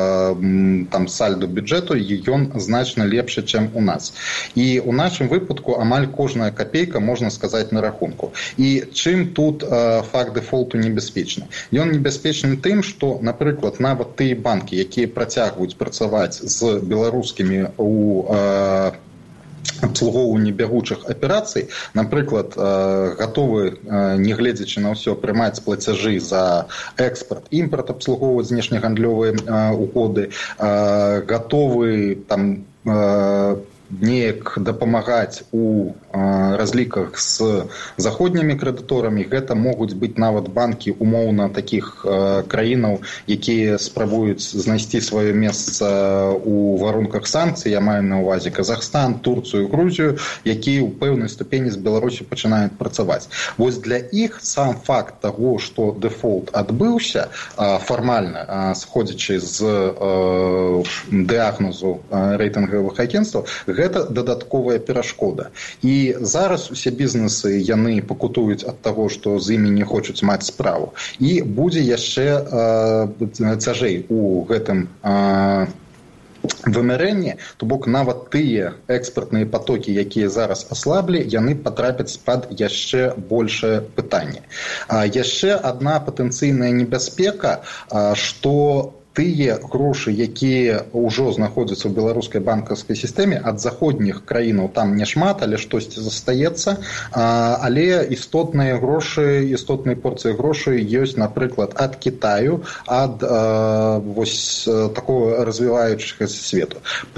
там сальдо бюджэту, і ён значна лепшы, чым у нас. І у нашым выпадку амаль кожная капейка, можна сказаць, на рахунку. І чым тут э, факт дэфолту небяспечны? Ён небяспечны тым, што, напрыклад, нават тыя банкі, якія працягваюць працаваць з беларускімі у э, абслугоўванні бягучых аперацый, напрыклад, э, гатовы, э, не гледзячы на ўсё, прымаць плацяжы за экспарт, імпарт, абслугоўваць знешнегандлёвыя э, угоды, э, гатовы там э, неяк дапамагаць у разліках з заходнімі крэдыторамі. Гэта могуць быць нават банкі умоўна такіх краінаў, якія спрабуюць знайсці сваё месца у варунках санкцый. Я маю на ўвазе Казахстан, Турцыю, Грузію, якія ў пэўнай ступені з Беларусі пачынаюць працаваць. Вось для іх сам факт таго, што дэфолт адбыўся фармальна, сходзячы з дыягнозу рэйтынгавых агенцтваў, гэта дадатковая перашкода. І зараз усе бізнесы, яны пакутуюць ад таго, што з імі не хочуць маць справу. І будзе яшчэ цяжэй у гэтым вымярэнні, то бок нават тыя экспартныя потокі, якія зараз аслаблі, яны патрапяць пад яшчэ большае пытанне. Яшчэ адна патэнцыйная небяспека, што тыя грошы, якія ўжо знаходзяцца ў беларускай банкаўскай сістэме, ад заходніх краінаў там няшмат, але штосьці застаецца, але істотныя грошы, істотныя порцыі грошай ёсць, напрыклад, ад Кітаю, ад вось такого развіваючага свету.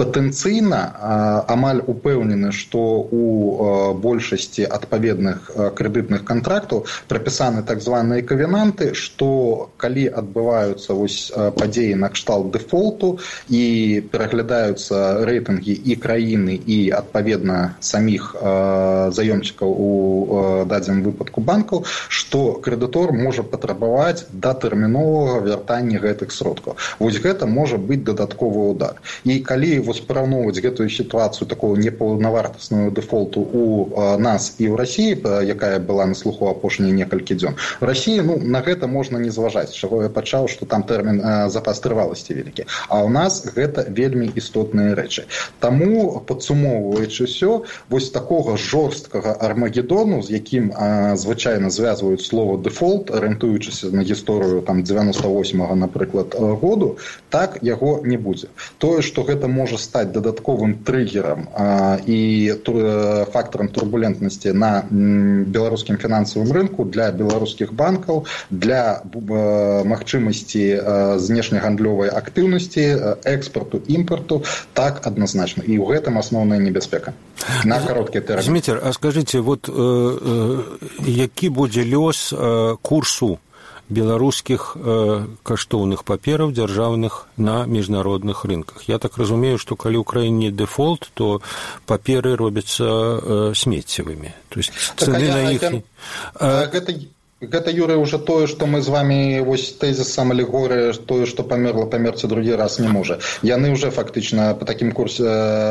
Патэнцыйна амаль упэўнены, што у большасці адпаведных крэдытных кантрактаў прапісаны так званыя кавенанты, што калі адбываюцца вось падзеі на кшталт дэфолту і пераглядаюцца рэйтынгі і краіны, і адпаведна саміх э, заёмчыкаў у э, дадзеным выпадку банкаў, што крэдытор можа патрабаваць датэрміновага вяртання гэтых сродкаў. Вось гэта можа быць дадатковы удар. І калі вось параўноўваць гэтую сітуацыю такого непаўнавартаснага дэфолту у э, нас і ў Расіі, якая была на слуху апошнія некалькі дзён, у Расіі, ну, на гэта можна не зважаць, чаго я пачаў, што там тэрмін э, запас трываласці вялікі. А ў нас гэта вельмі істотныя рэчы. Таму, падсумоўваючы ўсё, вось такога жорсткага армагедону, з якім а, звычайна звязваюць слово дэфолт, арыентуючыся на гісторыю там дзевяноста восьмага, напрыклад, году, так яго не будзе. Тое, што гэта можа стаць дадатковым трыгерам а, і тур, фактарам турбулентнасці на м, беларускім фінансавым рынку для беларускіх банкаў, для а, магчымасці а, знешняга гандлёвай актыўнасці, экспарту, імпарту, так адназначна. І ў гэтым асноўная небяспека. На кароткі тэрмін. Зміцер, а скажыце, вот, э, э, які будзе лёс э, курсу беларускіх э, каштоўных папераў дзяржаўных на міжнародных рынках? Я так разумею, што калі ў краіне дэфолт, то паперы робяцца э, смеццевымі. То есть цэны на іх... Гэта... Гэта, Юрый, уже тое, што мы з вами вось тэзісам алегорыя, тое, што памерла, памерці другі раз не можа. Яны уже фактычна по такім курсе,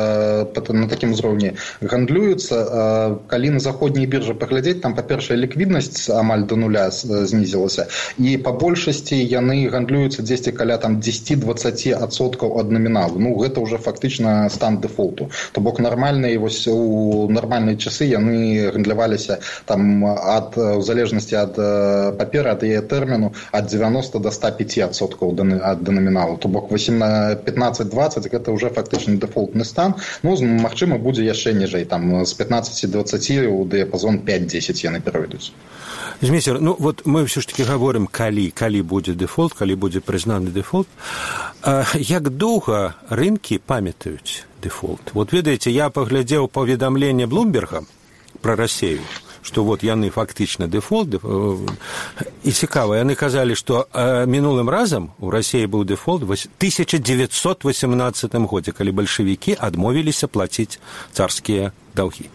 на такім узроўні гандлююцца. Калі на заходній біржы паглядзець, там, па-першае, ліквіднасць амаль да нуля знізілася, і па большасці яны гандлююцца дзесьці каля там дзесяць-дваццаць адсоткаў ад наміналу. Ну, гэта уже фактычна стан дэфолту. То бок нармальныя, вось у нармальныя часы яны гандляваліся там ад, у залежнасці ад папера, ад яе тэрміну ад дзевяноста да ста пяці адсоткаў ад денаміналу. То бок пятнаццаць-дваццаць гэта ўжо фактычны дэфолтны стан. Ну, магчыма, будзе яшчэ ніжэй, там з пятнаццаці-дваццаці ў дыяпазон пяць-дзесяць яны перайдуць. Зміцер, ну вот мы все ж таки говорим, калі, калі будзе дэфолт, калі будзе прызнаны дэфолт. А як доўга рынкі памятаюць дэфолт? Вот ведаеце, я паглядзеў паведамленне Блумберга пра Расею, што вот яны фактычна дэфолт, і цікава, яны казалі, што мінулым разам у Расіі быў дэфолт у тысяча дзевяцьсот васемнаццатым годзе, калі бальшавікі адмовіліся плаціць царскія даўгі.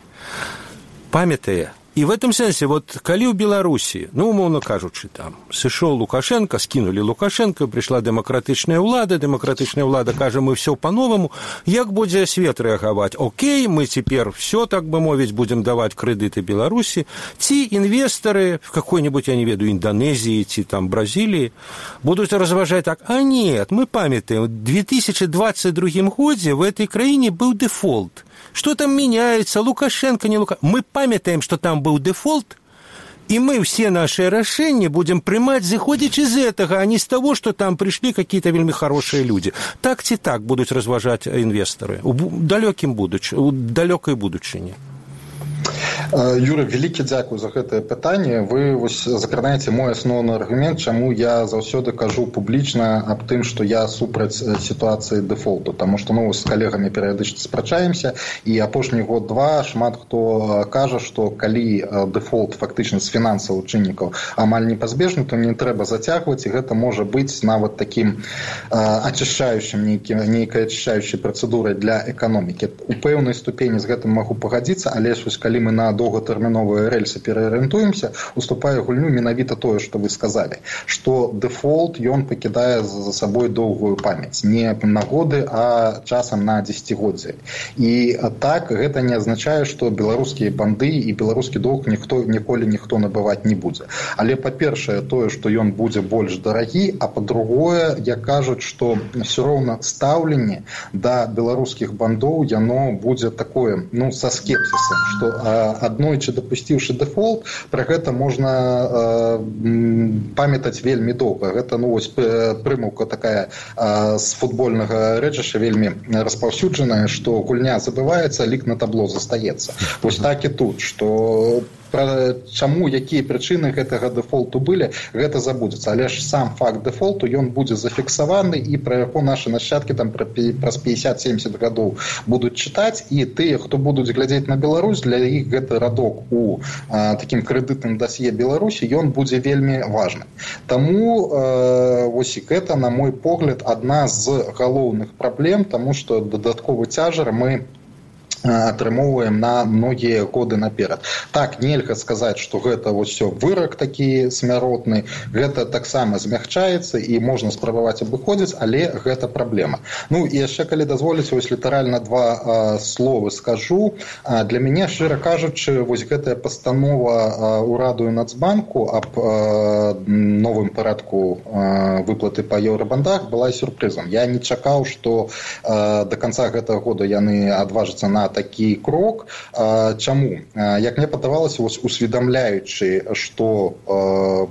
Памятае. І в этом сэнсе, вот калі ў Беларусі, ну, умоўна кажучы, там, сышоў Лукашенко, скінулі Лукашенко, прыйшла дэмакратычная ўлада, дэмакратычная ўлада кажа, мы все па-новаму, як будзе свет рэагаваць? Окей, мы цяпер все, так бы мовіць, будзем даваць крэдыты Беларусі, ці інвестары в какой-нибудь, я не ведаю, Индонезии, ці там Бразилии, будуць разважаць так, а нет, мы памятаем, в две тысячи двадцать другім годзе в этой краіне быў дэфолт. Что там меняется? Лукашенко, не Лукашенко. Мы памятаем, что там был дефолт, и мы все наши решения будем принимать, зыходзячы з этого, а не с того, что там пришли какие-то вельми хорошие люди. Так ці так будут разважать инвесторы у далеким будуч... у далекой будучыні. Юрый, вялікі дзякуй за гэтае пытанне. Вы вось закранаеце мой асноўны аргумент, чаму я заўсёды кажу публічна аб тым, што я супраць сітуацыі дэфолту, таму што ну з калегамі перыядычна спрачаемся, і апошні год-два шмат хто кажа, што калі дэфолт фактычна з фінансавых чыннікаў амаль непазбежны, то не трэба зацягваць, і гэта можа быць нават такім ачышчаючым нейкай ачышчаючай працэдурай для эканомікі. У пэўнай ступені з гэтым магу пагадзіцца, але ж калі мы на доўгатэрміновыя рэльсы пераарыентуемся, уступае гульню менавіта тое, што вы сказалі, што дэфолт ён пакідае за сабой доўгую памяць, не на годы, а часам на дзесяцігоддзі. І так гэта не азначае, што беларускія банды і беларускі доўг ніхто ніколі ніхто набываць не будзе. Але па-першае тое, што ён будзе больш дарагі, а па-другое, як кажуць, што ўсё роўна стаўленне да беларускіх бандоў яно будзе такое, ну, са скепсісам, што аднойчы дапусціўшы дэфолт, пра гэта можна э, памятаць вельмі доўга. Гэта ну, вось, прымаўка такая э, з футбольнага рэчышча вельмі распаўсюджаная, што гульня забываецца, лік на табло застаецца. Вось так і тут, што пра чаму, якія прычыны гэтага дэфолту былі, гэта забудзецца. Але ж сам факт дэфолту, ён будзе зафіксаваны, і пра яго нашы нашчадкі там праз пятьдесят-семьдесят гадоў будуць чытаць, і тыя, хто будуць глядзець на Беларусь, для іх гэты радок у а, такім крэдытным дасье Беларусі, ён будзе вельмі важны. Таму а, вось гэта, на мой погляд, адна з галоўных праблем, таму што дадатковы цяжар мы атрымоўваем на многія годы наперад. Так, нельга сказаць, што гэта вось усё вырак такі смяротны, гэта таксама змягчаецца і можна спрабаваць абыходзіць, але гэта праблема. Ну і яшчэ, калі дазволіць, вось літаральна два а, словы скажу. А, для мяне, шчыра кажучы, вось гэтая пастанова ўраду і Нацбанку аб а, новым парадку а, выплаты па еўрабандах была сюрпрызам. Я не чакаў, што а, до канца гэтага года яны адважацца на такі крок. Чаму? Як мне падавалася, усведамляючы, што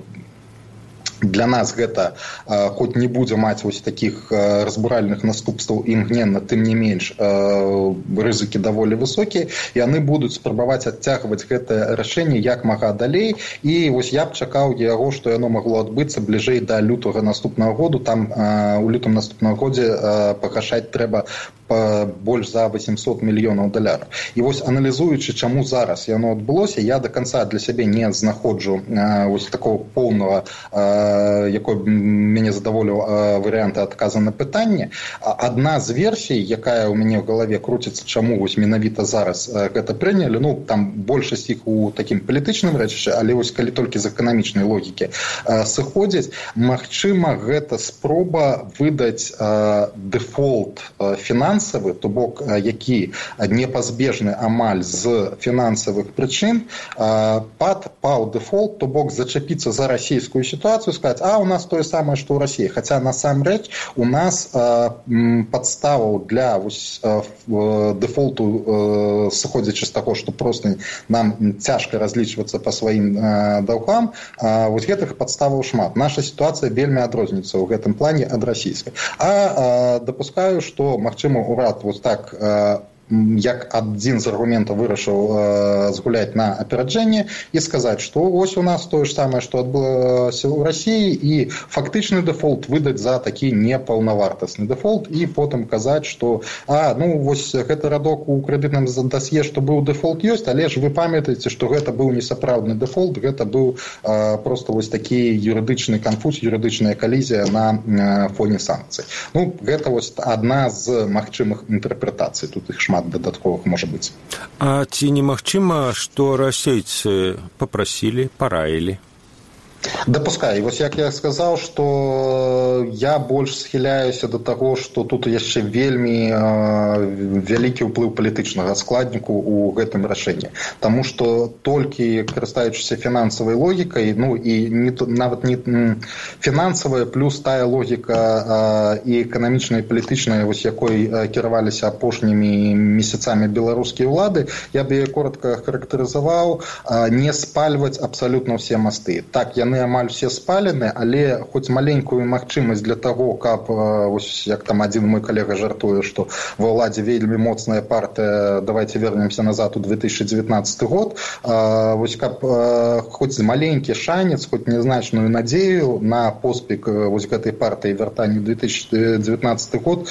для нас гэта э, хоць не будзе маць вось такіх э, разбуральных наступстваў імгненна, тым не менш э, рызыкі даволі высокія, і яны будуць спрабаваць адцягваць гэтае рашэнне як мага далей, і вось я б чакаў яго, што яно магло адбыцца бліжэй да лютага наступнага году. Там э, у лютым наступнага годзе э, пагашаць трэба больш за восемьсот мільёнаў даляраў. І вось аналізуючы, чаму зараз яно адбылося, я до конца для сябе не знаходжу э, вось такого поўнага э, якой мяне задаволіў э, варыянты адказа на пытанне. Адна з версій, якая ў мяне ў галаве круціцца, чаму вось менавіта зараз э, гэта прынялі, ну там большасць іх у такім палітычным рэчышчы, але вось калі толькі з эканамічнай логікі э, сыходзяць, магчыма, гэта спроба выдаць э, дэфолт э, фінансавы, то бок, які непазбежны амаль з фінансавых прычын, пад паў дэфолт, то бок зачапіцца за расійскую сітуацыю, сказаць, а у нас тое самае, што ў Расіі. Хаця насамрэч у нас падставаў для вось, дэфолту, сыходзячы з таго, што проста нам цяжка разлічвацца па сваім даўгам, вось гэтых падставаў шмат. Наша сітуацыя вельмі адрозніваецца ў гэтым плане ад расійскай. А дапускаю, што, магчыма, урад вот так як адзін з аргументаў вырашыў э, згуляць на апераджэнне і сказаць, што ось у нас тое ж самае, што адбылося ў Расіі, і фактычны дэфолт выдаць за такі непаўнавартасны дэфолт, і потым казаць, што а, ну вось гэты радок у крэдытным дасье, што быў дэфолт ёсць, але ж вы памятаеце, што гэта быў несапраўдны дэфолт, гэта быў э, просто вось такі юрыдычны канфуз, юрыдычная калізія на э, фоне санкцый. Ну, гэта вось адна з магчымых інтэрпрэтацый, тут іх шмат дадатковых можа быць. А ці немагчыма, што расейцы папрасілі, параілі? Дапускаю. Вось як я сказаў, што я больш схіляюся да таго, што тут яшчэ вельмі э, вялікі ўплыў палітычнага складніку ў гэтым рашэнні. Таму што толькі карыстаючыся фінансавай логікай, ну і не, нават не фінансавая плюс тая логіка э, і эканамічная і палітычная, вось якой э, кіраваліся апошнімі месяцамі беларускія ўлады, я б яе коротка характарызаваў, э, не спальваць абсалютна ўсе масты. Так, яны амаль усе спалены, але хоць маленькую магчымасць магчымасць для таго, каб, вось, як там адзін мой калега жартуе, што ва ўладзе вельмі моцная партыя, давайте вернемся назад у две тысячи девятнадцатый год, вось, каб хоць маленькі шанец, хоць нязначную надзею на поспех вось гэтай партыі вяртання ў две тысячи девятнадцатый год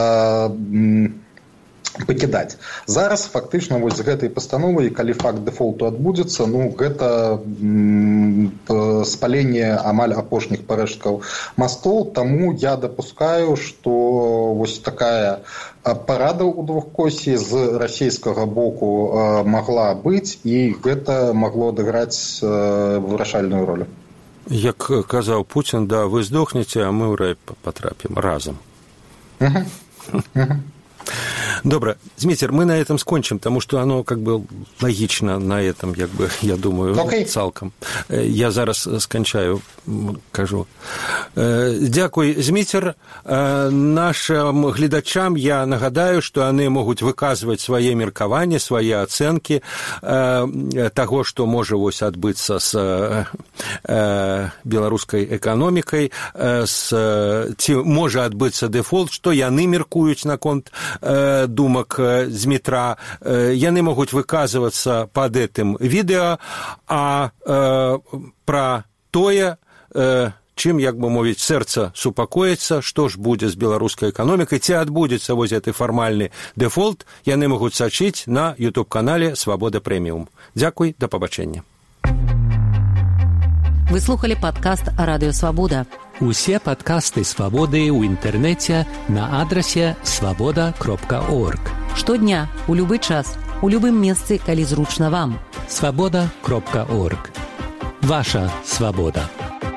пакідаць. Зараз фактычна вось з гэтай пастановай, калі факт дэфолту адбудзецца, ну гэта спаленне амаль апошніх парэшткаў мастоў, таму я дапускаю, што вось такая парада ў двухкосі з расійскага боку магла быць, і гэта магло адыграць вырашальную ролю. Як казаў Пуцін, да, вы здохнеце, а мы ў рай патрапім разам. Угу. Угу. Добро, Змитер, мы на этом скончим, потому что оно как бы логично на этом, як бы, я думаю, okay. цалкам. Я зараз скончаю, кажу. Дякуй, Змитер. Нашим гледачам я нагадаю, что они могут выказывать свои меркаванні, свои оценки того, что может вось адбыцца с беларускай эканомікай, с ці можа адбыцца дэфолт, што яны меркуюць наконт думак Змітра, яны могуць выказвацца пад гэтым відэа, а э, пра тое, э, чым, як бы мовіць, сэрца супакоіцца, што ж будзе з беларускай эканомікай, ці адбудзецца вось гэты фармальны дэфолт, яны могуць сачыць на ютуб-канале «Свабода Прэміум». Дзякуй, да пабачэння. Вы слухали падкаст «Радыё Свабода». Усе падкасты «Свабоды» ў інтэрнэце на адрасе свабода кропка орг. Штодня, у любы час, у любым месцы, калі зручна вам. свабода кропка орг. Ваша свабода.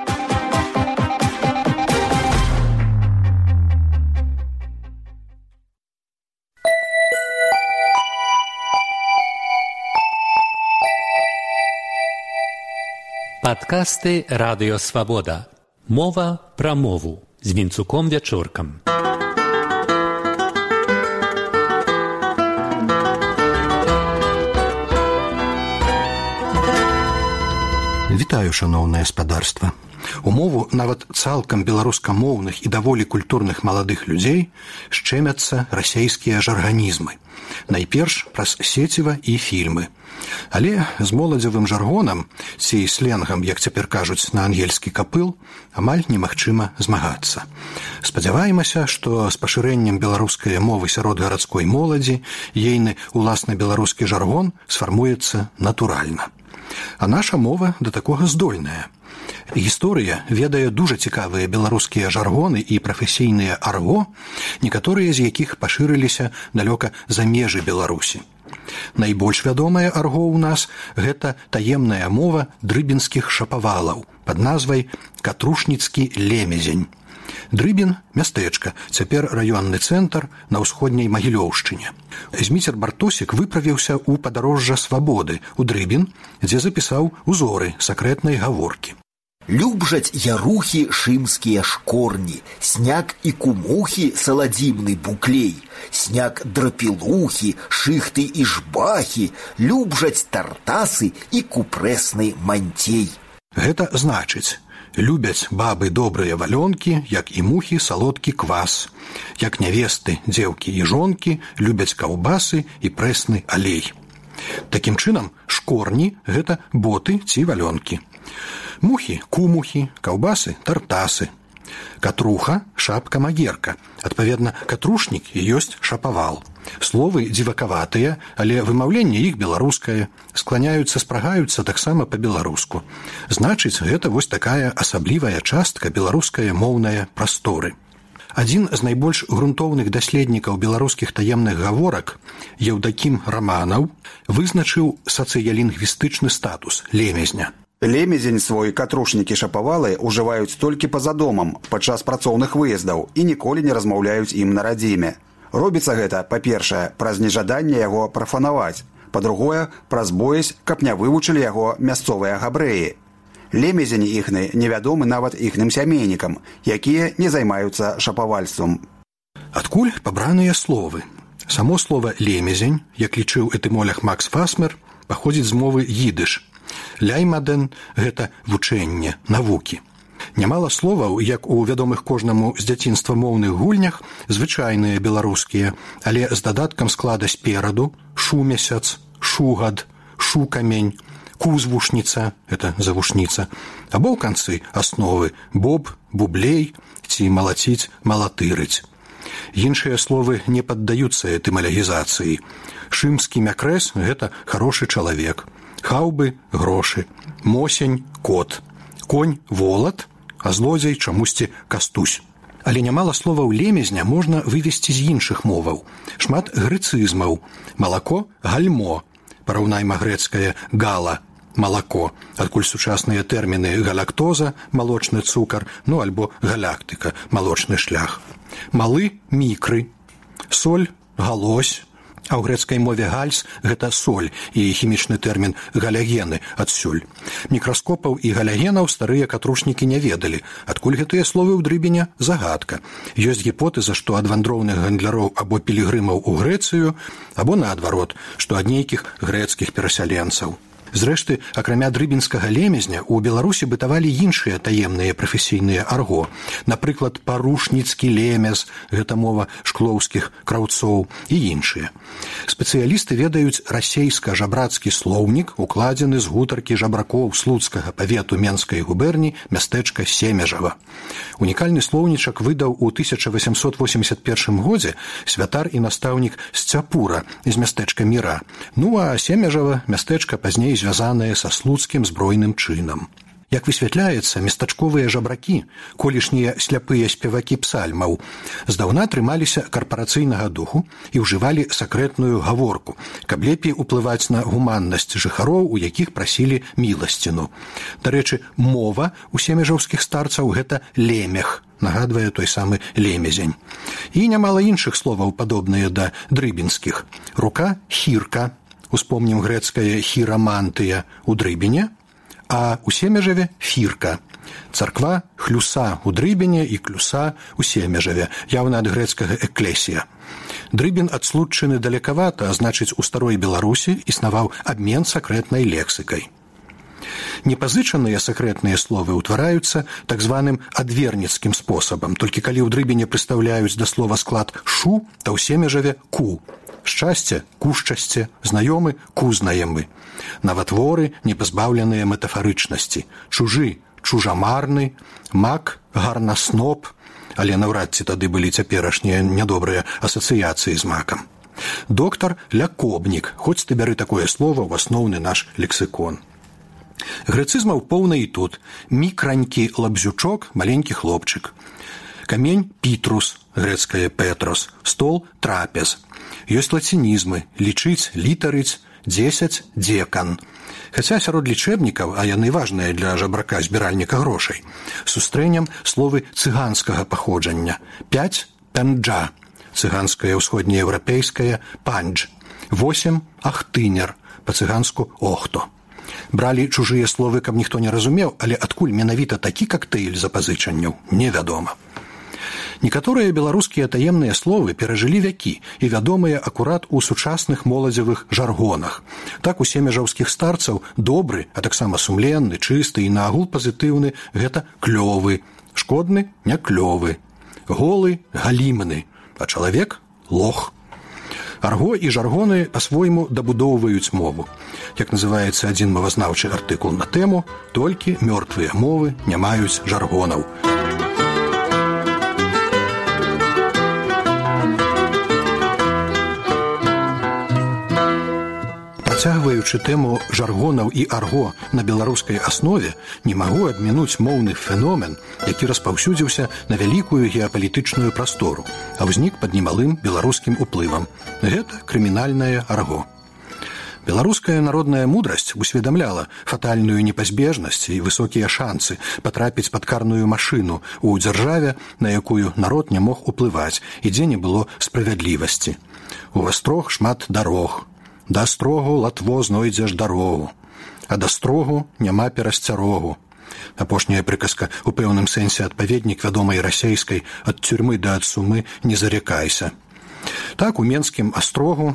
Падкасты «Радыё Свабода». Мова пра мову з Вінцуком Вячоркам. Вітаю, шаноўнае спадарства. У мову нават цалкам беларускамоўных і даволі культурных маладых людзей шчэмяцца расейскія жарганізмы. Найперш праз сеціва і фільмы. Але з моладзевым жаргонам, ці сленгам, як цяпер кажуць на ангельскі капыл, амаль немагчыма змагацца. Спадзяваемся, што з пашырэннем беларускай мовы сярод гарадской моладзі ейны уласны беларускі жаргон сфармуецца натуральна. А наша мова да такога здольная. Гісторыя ведае дужа цікавыя беларускія жаргоны і прафесійныя арго, некаторыя з якіх пашырыліся далёка за межы Беларусі. Найбольш вядомае арго ў нас – гэта таемная мова дрыбінскіх шапавалаў пад назвай «Катрушніцкі лемезень». Дрыбін – мястэчка, цяпер раённы цэнтр на ўсходняй Магілёўшчыне. Зміцер Бартосік выправіўся ў падарожжа свабоды ў Дрыбін, дзе запісаў узоры сакрэтнай гаворкі. Любжаць ярухі шымскія шкорні, сняг і кумухі саладзімны буклей, сняг драпілухі, шыхты і жбахі, любжаць тартасы і купрэсны манцей. Гэта значыць, любяць бабы добрыя валёнкі, як і мухі салодкі квас, як нявесты, дзеўкі і жонкі любяць каўбасы і прэсны алей. Такім чынам, шкорні – гэта боты ці валёнкі. Мухі – кумухі, каўбасы – тартасы. Катруха – шапка-магерка. Адпаведна, катрушнік і ёсць шапавал. Словы дзівакаватыя, але вымаўленне іх беларускае, скланяюцца, спрагаюцца таксама па-беларуску. Значыць, гэта вось такая асаблівая частка беларускае моўнае прасторы. Адзін з найбольш грунтоўных даследнікаў беларускіх таемных гаворак, Еўдакім Раманаў, вызначыў сацыялінгвістычны статус лемезня. Лемезень свой катрушнікі-шапавалы ўжываюць толькі па-за домам падчас працоўных выездаў і ніколі не размаўляюць ім на радзіме. Робіцца гэта, па-першае, праз нежаданне яго прафанаваць, па-другое, праз боязь, каб не вывучылі яго мясцовыя габрэі. Лемезень іхны невядомы нават іхным сямейнікам, якія не займаюцца шапавальствам. Адкуль пабраныя словы? Само слова «лемезень», як лічыў этымолог Макс Фасмер, паходзіць з мовы їдыш. Ляймаден – гэта вучэнне, навукі. Нямала словаў, як у вядомых кожнаму з дзяцінства моўных гульнях, звычайныя беларускія, але з дадаткам склада спераду: шумесяц, шугад, шукамень, кузвушніца, это завушніца, або ў канцы асновы боб, бублей ці малаціць, малатырыць. Іншыя словы не паддаюцца этымалогізацыі. Шымскі мякрэс – гэта хорошы чалавек. Хаўбы – грошы. Мосень – кот. Конь – волат, а злодзей чамусьці кастусь. Але нямала словаў лемезня можна вывесці з іншых моваў. Шмат грэцызмаў. Малако – гальмо. Параўнайма грэцкае гала – малако, адкуль сучасныя тэрміны галактоза – малочны цукар, ну альбо галактыка – малочны шлях. Малы – мікры. Соль – галось. А ў грэцкай мове гальс – гэта соль і хімічны тэрмін галягены адсюль. Мікраскопаў і галягенаў старыя катрушнікі не ведалі. Адкуль гэтыя словы ў дрыбеня – загадка. Ёсць гіпотэза, што ад вандроўных гандляроў або пілігрымаў у Грэцыю, або наадварот, што ад нейкіх грэцкіх перасяленцаў. Зрэшты, акрамя дрыбенскага лемезня, у Беларусі бытавалі іншыя таемныя прафесійныя арго. Напрыклад, парушніцкі лемез, гэта мова шклоўскіх краўцоў, і іншыя. Спецыялісты ведаюць расейска-жабрацкі слоўнік, укладзены з гутаркі жабракоў слуцкага павету Менскай губерні мястэчка Семежава. Унікальны слоўнічак выдаў у тысяча васямсот восемьдесят першым годзе святар і настаўнік Сцяпура з мястэчка Міра. Ну а Семежава мястэчка пазней звязанае са слуцкім збройным чынам. Як высвятляецца, местачковыя жабракі, колішнія сляпыя спевакі псальмаў, здаўна трымаліся карпарацыйнага духу і ўжывалі сакрэтную гаворку, каб лепей уплываць на гуманнасць жыхароў, у якіх прасілі міласціну. Дарэчы, мова у семежаўскіх старцаў – гэта лемех, нагадвае той самы лемезень. І нямала іншых словаў, падобныя да дрыбенскіх. Рука – хірка. Успомнім грэцкае хірамантыя у дрыбене, а у Семежаве фірка. Царква хлюса у дрыбене і клюса у Семежаве, яўна ад грэцкага эклесія. Дрыбен ад слуцчыны далекавата, а значыць, у старой Беларусі існаваў абмен сакрэтнай лексікай. Непазычаныя сакрэтныя словы ўтвараюцца так званым адверніцкім спосабам, толькі калі ў дрыбене прыстаўляюць да слова склад шу, то ў Семежаве ку. Шчасце – кушчасце, знаёмы – кузнаемы. Наватворы не пазбаўленыя метафарычнасці. Чужы – чужамарны, мак – гарнасноп, але наўрад ці тады былі цяперашнія нядобрыя асацыяцыі з макам. Доктар – лякобнік, хоць ты бяры такое слова ў асноўны наш лексікон. Грэцызмаў поўна і тут. Мікранькі лабзючок – маленькі хлопчык. Камень – пітрус, грэцкае петрос, стол – трапез. Ёсць лацінізмы – лічыць, літарыць, дзесяць – дзекан. Хаця сярод лічэбнікаў, а яны важныя для жабрака-збіральніка грошай, сустрэнем словы цыганскага паходжання. Пяць – пянджа, цыганскае ўсходнееўрапейскае пандж. Восем – ахтынер, па-цыганску охто. Бралі чужыя словы, каб ніхто не разумеў, але адкуль менавіта такі кактэйль запазычанняў, невядома. Некаторыя беларускія таемныя словы перажылі вякі і вядомыя акурат у сучасных моладзевых жаргонах. Так у семежаўскіх старцаў добры, а таксама сумленны, чысты і наагул пазітыўны – гэта клёвы, шкодны – не клёвы, голы – галімны, а чалавек – лох. Арго і жаргоны па-свойму дабудоўваюць мову. Як называецца адзін мовазнаўчы артыкул на тэму, толькі мёртвыя мовы не маюць жаргонаў. Працягваючы тэму жаргонаў і арго на беларускай аснове, не магу адмінуць моўны феномен, які распаўсюдзіўся на вялікую геапалітычную прастору, а ўзнік пад немалым беларускім уплывам. Гэта крымінальнае арго. Беларуская народная мудрасць усведамляла фатальную непазбежнасць і высокія шансы патрапіць пад карную машыну у дзяржаве, на якую народ не мог уплываць і дзе не было справядлівасці. У астрог шмат дарог. Да строгу латво знойдзеш дарогу, а да строгу няма перасцярогу. Апошняя прыказка у пэўным сэнсе адпаведнік вядомай расейскай «ад тюрьмы да ад сумы не зарекайся». Так у менскім астрогу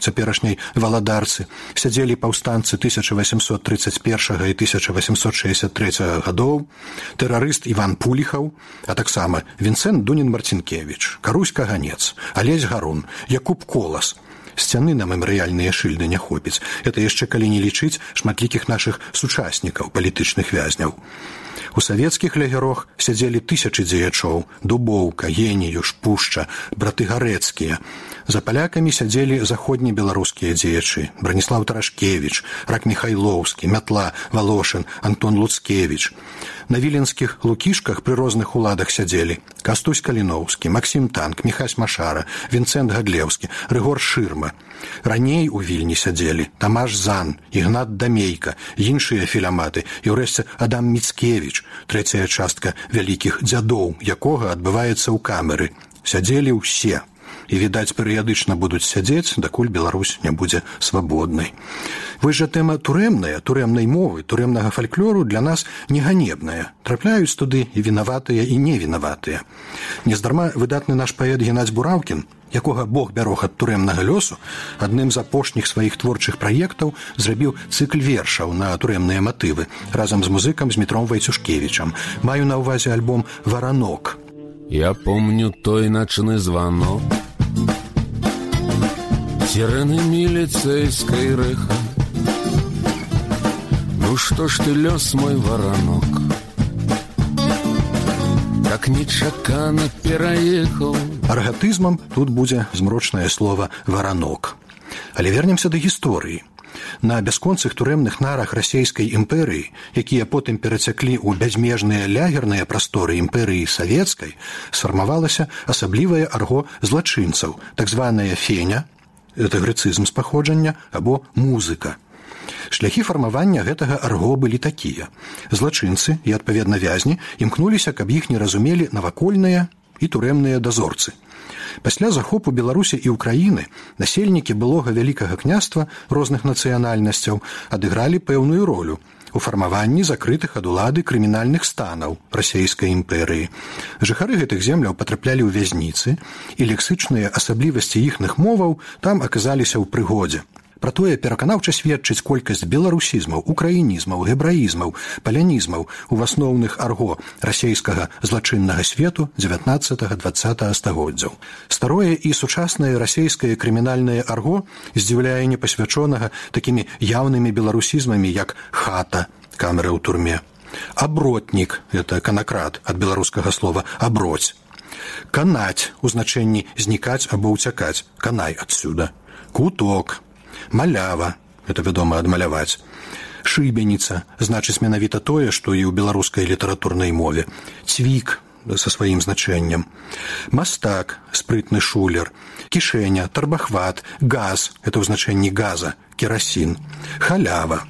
цяперашняй Валадарцы, сядзелі паўстанцы тысяча восемьсот тридцать первого і тысяча восемьсот шестьдесят третьего гадоў, тэрарыст Іван Пуліхаў, а таксама Вінцэнт Дунін-Марцінкевіч, Карусь Каганец, Алесь Гарун, Якуб Колас. Сцяны на мемарыяльныя шыльды не хопіць. Это яшчэ калі не лічыць шматлікіх нашых сучаснікаў, палітычных вязняў. У савецкіх лагерах сядзелі тысячы дзеячоў: Дубоўка, Геніюш, Пушча, браты Гарэцкія. За палякамі сядзелі заходнебеларускія дзеячы: Браніслаў Тарашкевіч, Рак Міхайлоўскі, Мятла, Валошын, Антон Луцкевіч. На віленскіх лукішках пры розных уладах сядзелі Кастусь Каліноўскі, Максім Танк, Міхась Машара, Вінцэнт Гадлеўскі, Рыгор Шырма. Раней у Вільні сядзелі Тамаш Зан, Ігнат Дамейка, іншыя філяматы і ўрэшце Адам Міцкевіч, трэцяя частка вялікіх дзядоў, якога адбываецца ў камеры. Сядзелі ўсе. І, відаць, перыядычна будуць сядзець, дакуль Беларусь не будзе свабоднай. Вось жа тэма турэмная, турэмнай мовы, турэмнага фальклору для нас не ганебная. Трапляюць туды і вінаватыя, і невінаватыя. Нездарма выдатны наш паэт Геннадзь Бураўкін, якога Бог бярог ад турэмнага лёсу, адным з апошніх сваіх творчых праектаў зрабіў цыкл вершаў на турэмныя матывы разам з музыкам Змітром Вайцюшкевічам. Маю на ўвазе альбом «Варанок». Я помню той ночный звонок, сирены милицейской рыха. Ну что ж ты, лёс мой, воронок, как нечакано пераехал. Аргатызмам тут будзе змрочнае слово «варанок». Але вернемся да гісторыі. На бясконцых турэмных нарах расійскай імперыі, якія потым перацяклі ў бязмежныя лягерныя прасторы імперыі савецкай, сфармавалася асаблівае арго злачынцаў, так званая феня, это грэцызм з паходжання, або музыка. Шляхі фармавання гэтага арго былі такія. Злачынцы і, адпаведна, вязні імкнуліся, каб іх не разумелі навакольныя і турэмныя дазорцы. Пасля захопу Беларусі і Украіны насельнікі былога вялікага княства розных нацыянальнасцяў адыгралі пэўную ролю у фармаванні закрытых ад улады крымінальных станаў расійскай імперыі. Жыхары гэтых земляў патраплялі ў вязніцы, і лексычныя асаблівасці іхных моваў там аказаліся ў прыгодзе. Пра тое пераканаўча сведчыць колькасць беларусізмаў, украінізмаў, гебраізмаў, палянізмаў у асноўных арго расійскага злачыннага свету дзевятнаццатага-дваццатага стагоддзяў. Старое і сучаснае расійскае крымінальнае арго здзіўляе непасвячонага такімі яўнымі беларусізмамі, як хата, камера ў турме, абротнік, это канакрат, ад беларускага слова аброць, канаць у значэнні знікаць або ўцякаць, канай адсюда, куток, малява, это вядома адмаляваць, шыбеніца, значыць менавіта тое, што і ў беларускай літаратурнай мове, цвік са сваім значэннем, мастак, спрытны шулер, кішэня, тарбахват, газ, это ў значэнні газа, керасін, халява,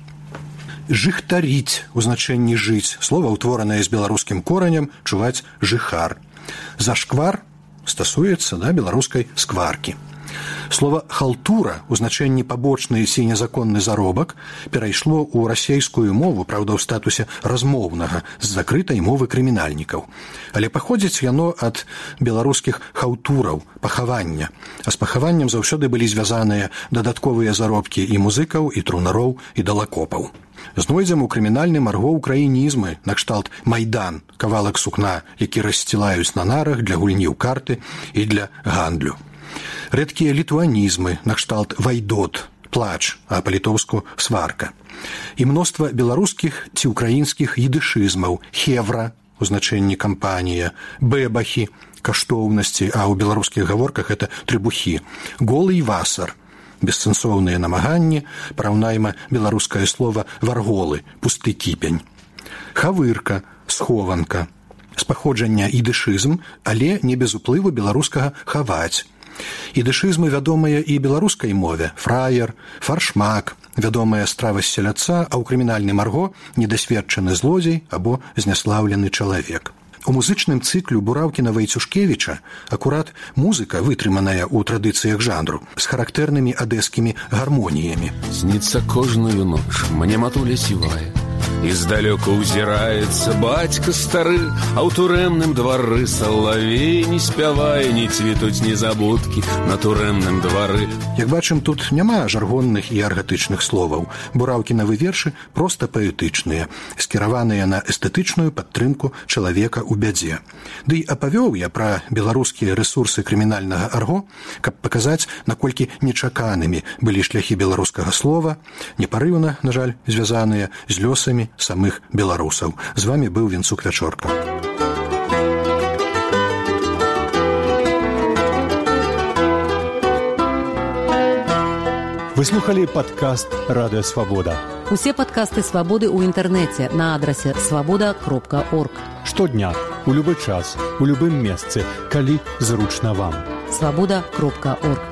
жыхтаріць у значэнні жыць, слова ўтворанае з беларускім коранем, чуваць жыхар. Зашквар стасуецца да беларускай скваркі. Слова «халтура» у значэнні пабочны ці незаконны заробак перайшло ў расейскую мову, праўда, ў статусе размоўнага з закрытай мовы крымінальнікаў. Але паходзіць яно ад беларускіх хаўтураў, пахавання. А з пахаваннем заўсёды былі звязаныя дадатковыя заробкі і музыкаў, і трунароў, і далакопаў. Знойдзем у крымінальным арго украінізмы, накшталт «майдан», кавалак сукна, які рассцілаюць на нарах для гульні ў карты і для гандлю. Рэдкія літуанізмы, накшталт «вайдот», плач, а па-літоўску «сварка». І мноства беларускіх ці украінскіх едышызмаў, хевра, у значэнні кампанія, бэбахі, каштоўнасці, а ў беларускіх гаворках это трыбухі, голы і васар, бессэнсоўныя намаганні, параўнайма беларускае слова «варголы», пусты кіпень. Хавырка, схованка, з паходжання ідышызм, але не без уплыву беларускага «хаваць». Ідышызмы вядомыя і беларускай мове, фраер, фаршмак, вядомая страва з селядца, а ў крымінальным арго недасведчаны злодзей або зняслаўлены чалавек. У музычным цыклю Бураўкіна-Вайцюшкевіча акурат музыка, вытрыманая ў традыцыях жанру, з характэрнымі адэскімі гармоніямі. Снится кожную ноч, мне матуля сівая, издалека узирается батька стары, а ў турэмным двары соловей не спявае, не цветуць незабудкі, на турэмным двары Як бачым, тут няма жаргонных і аргатычных словаў. Бураўкінавы вершы проста паэтычныя, скіраваныя на эстэтычную падтрымку чалавека ў бядзе. Ды і апавёў я пра беларускія рэсурсы крымінальнага арго, каб паказаць, наколькі нечаканымі былі шляхі беларускага слова, непарыўна, на жаль, звязаныя з лёсамі самых беларусаў. З вамі быў Вінцук Вячорка. Вы слухали падкаст «Радыё Свабода». Усе падкасты «Свабоды» ў інтэрнэце на адрасе свабода кропка орг. Штодня, у любы час, у любым месцы, калі зручна вам. свабода кропка орг.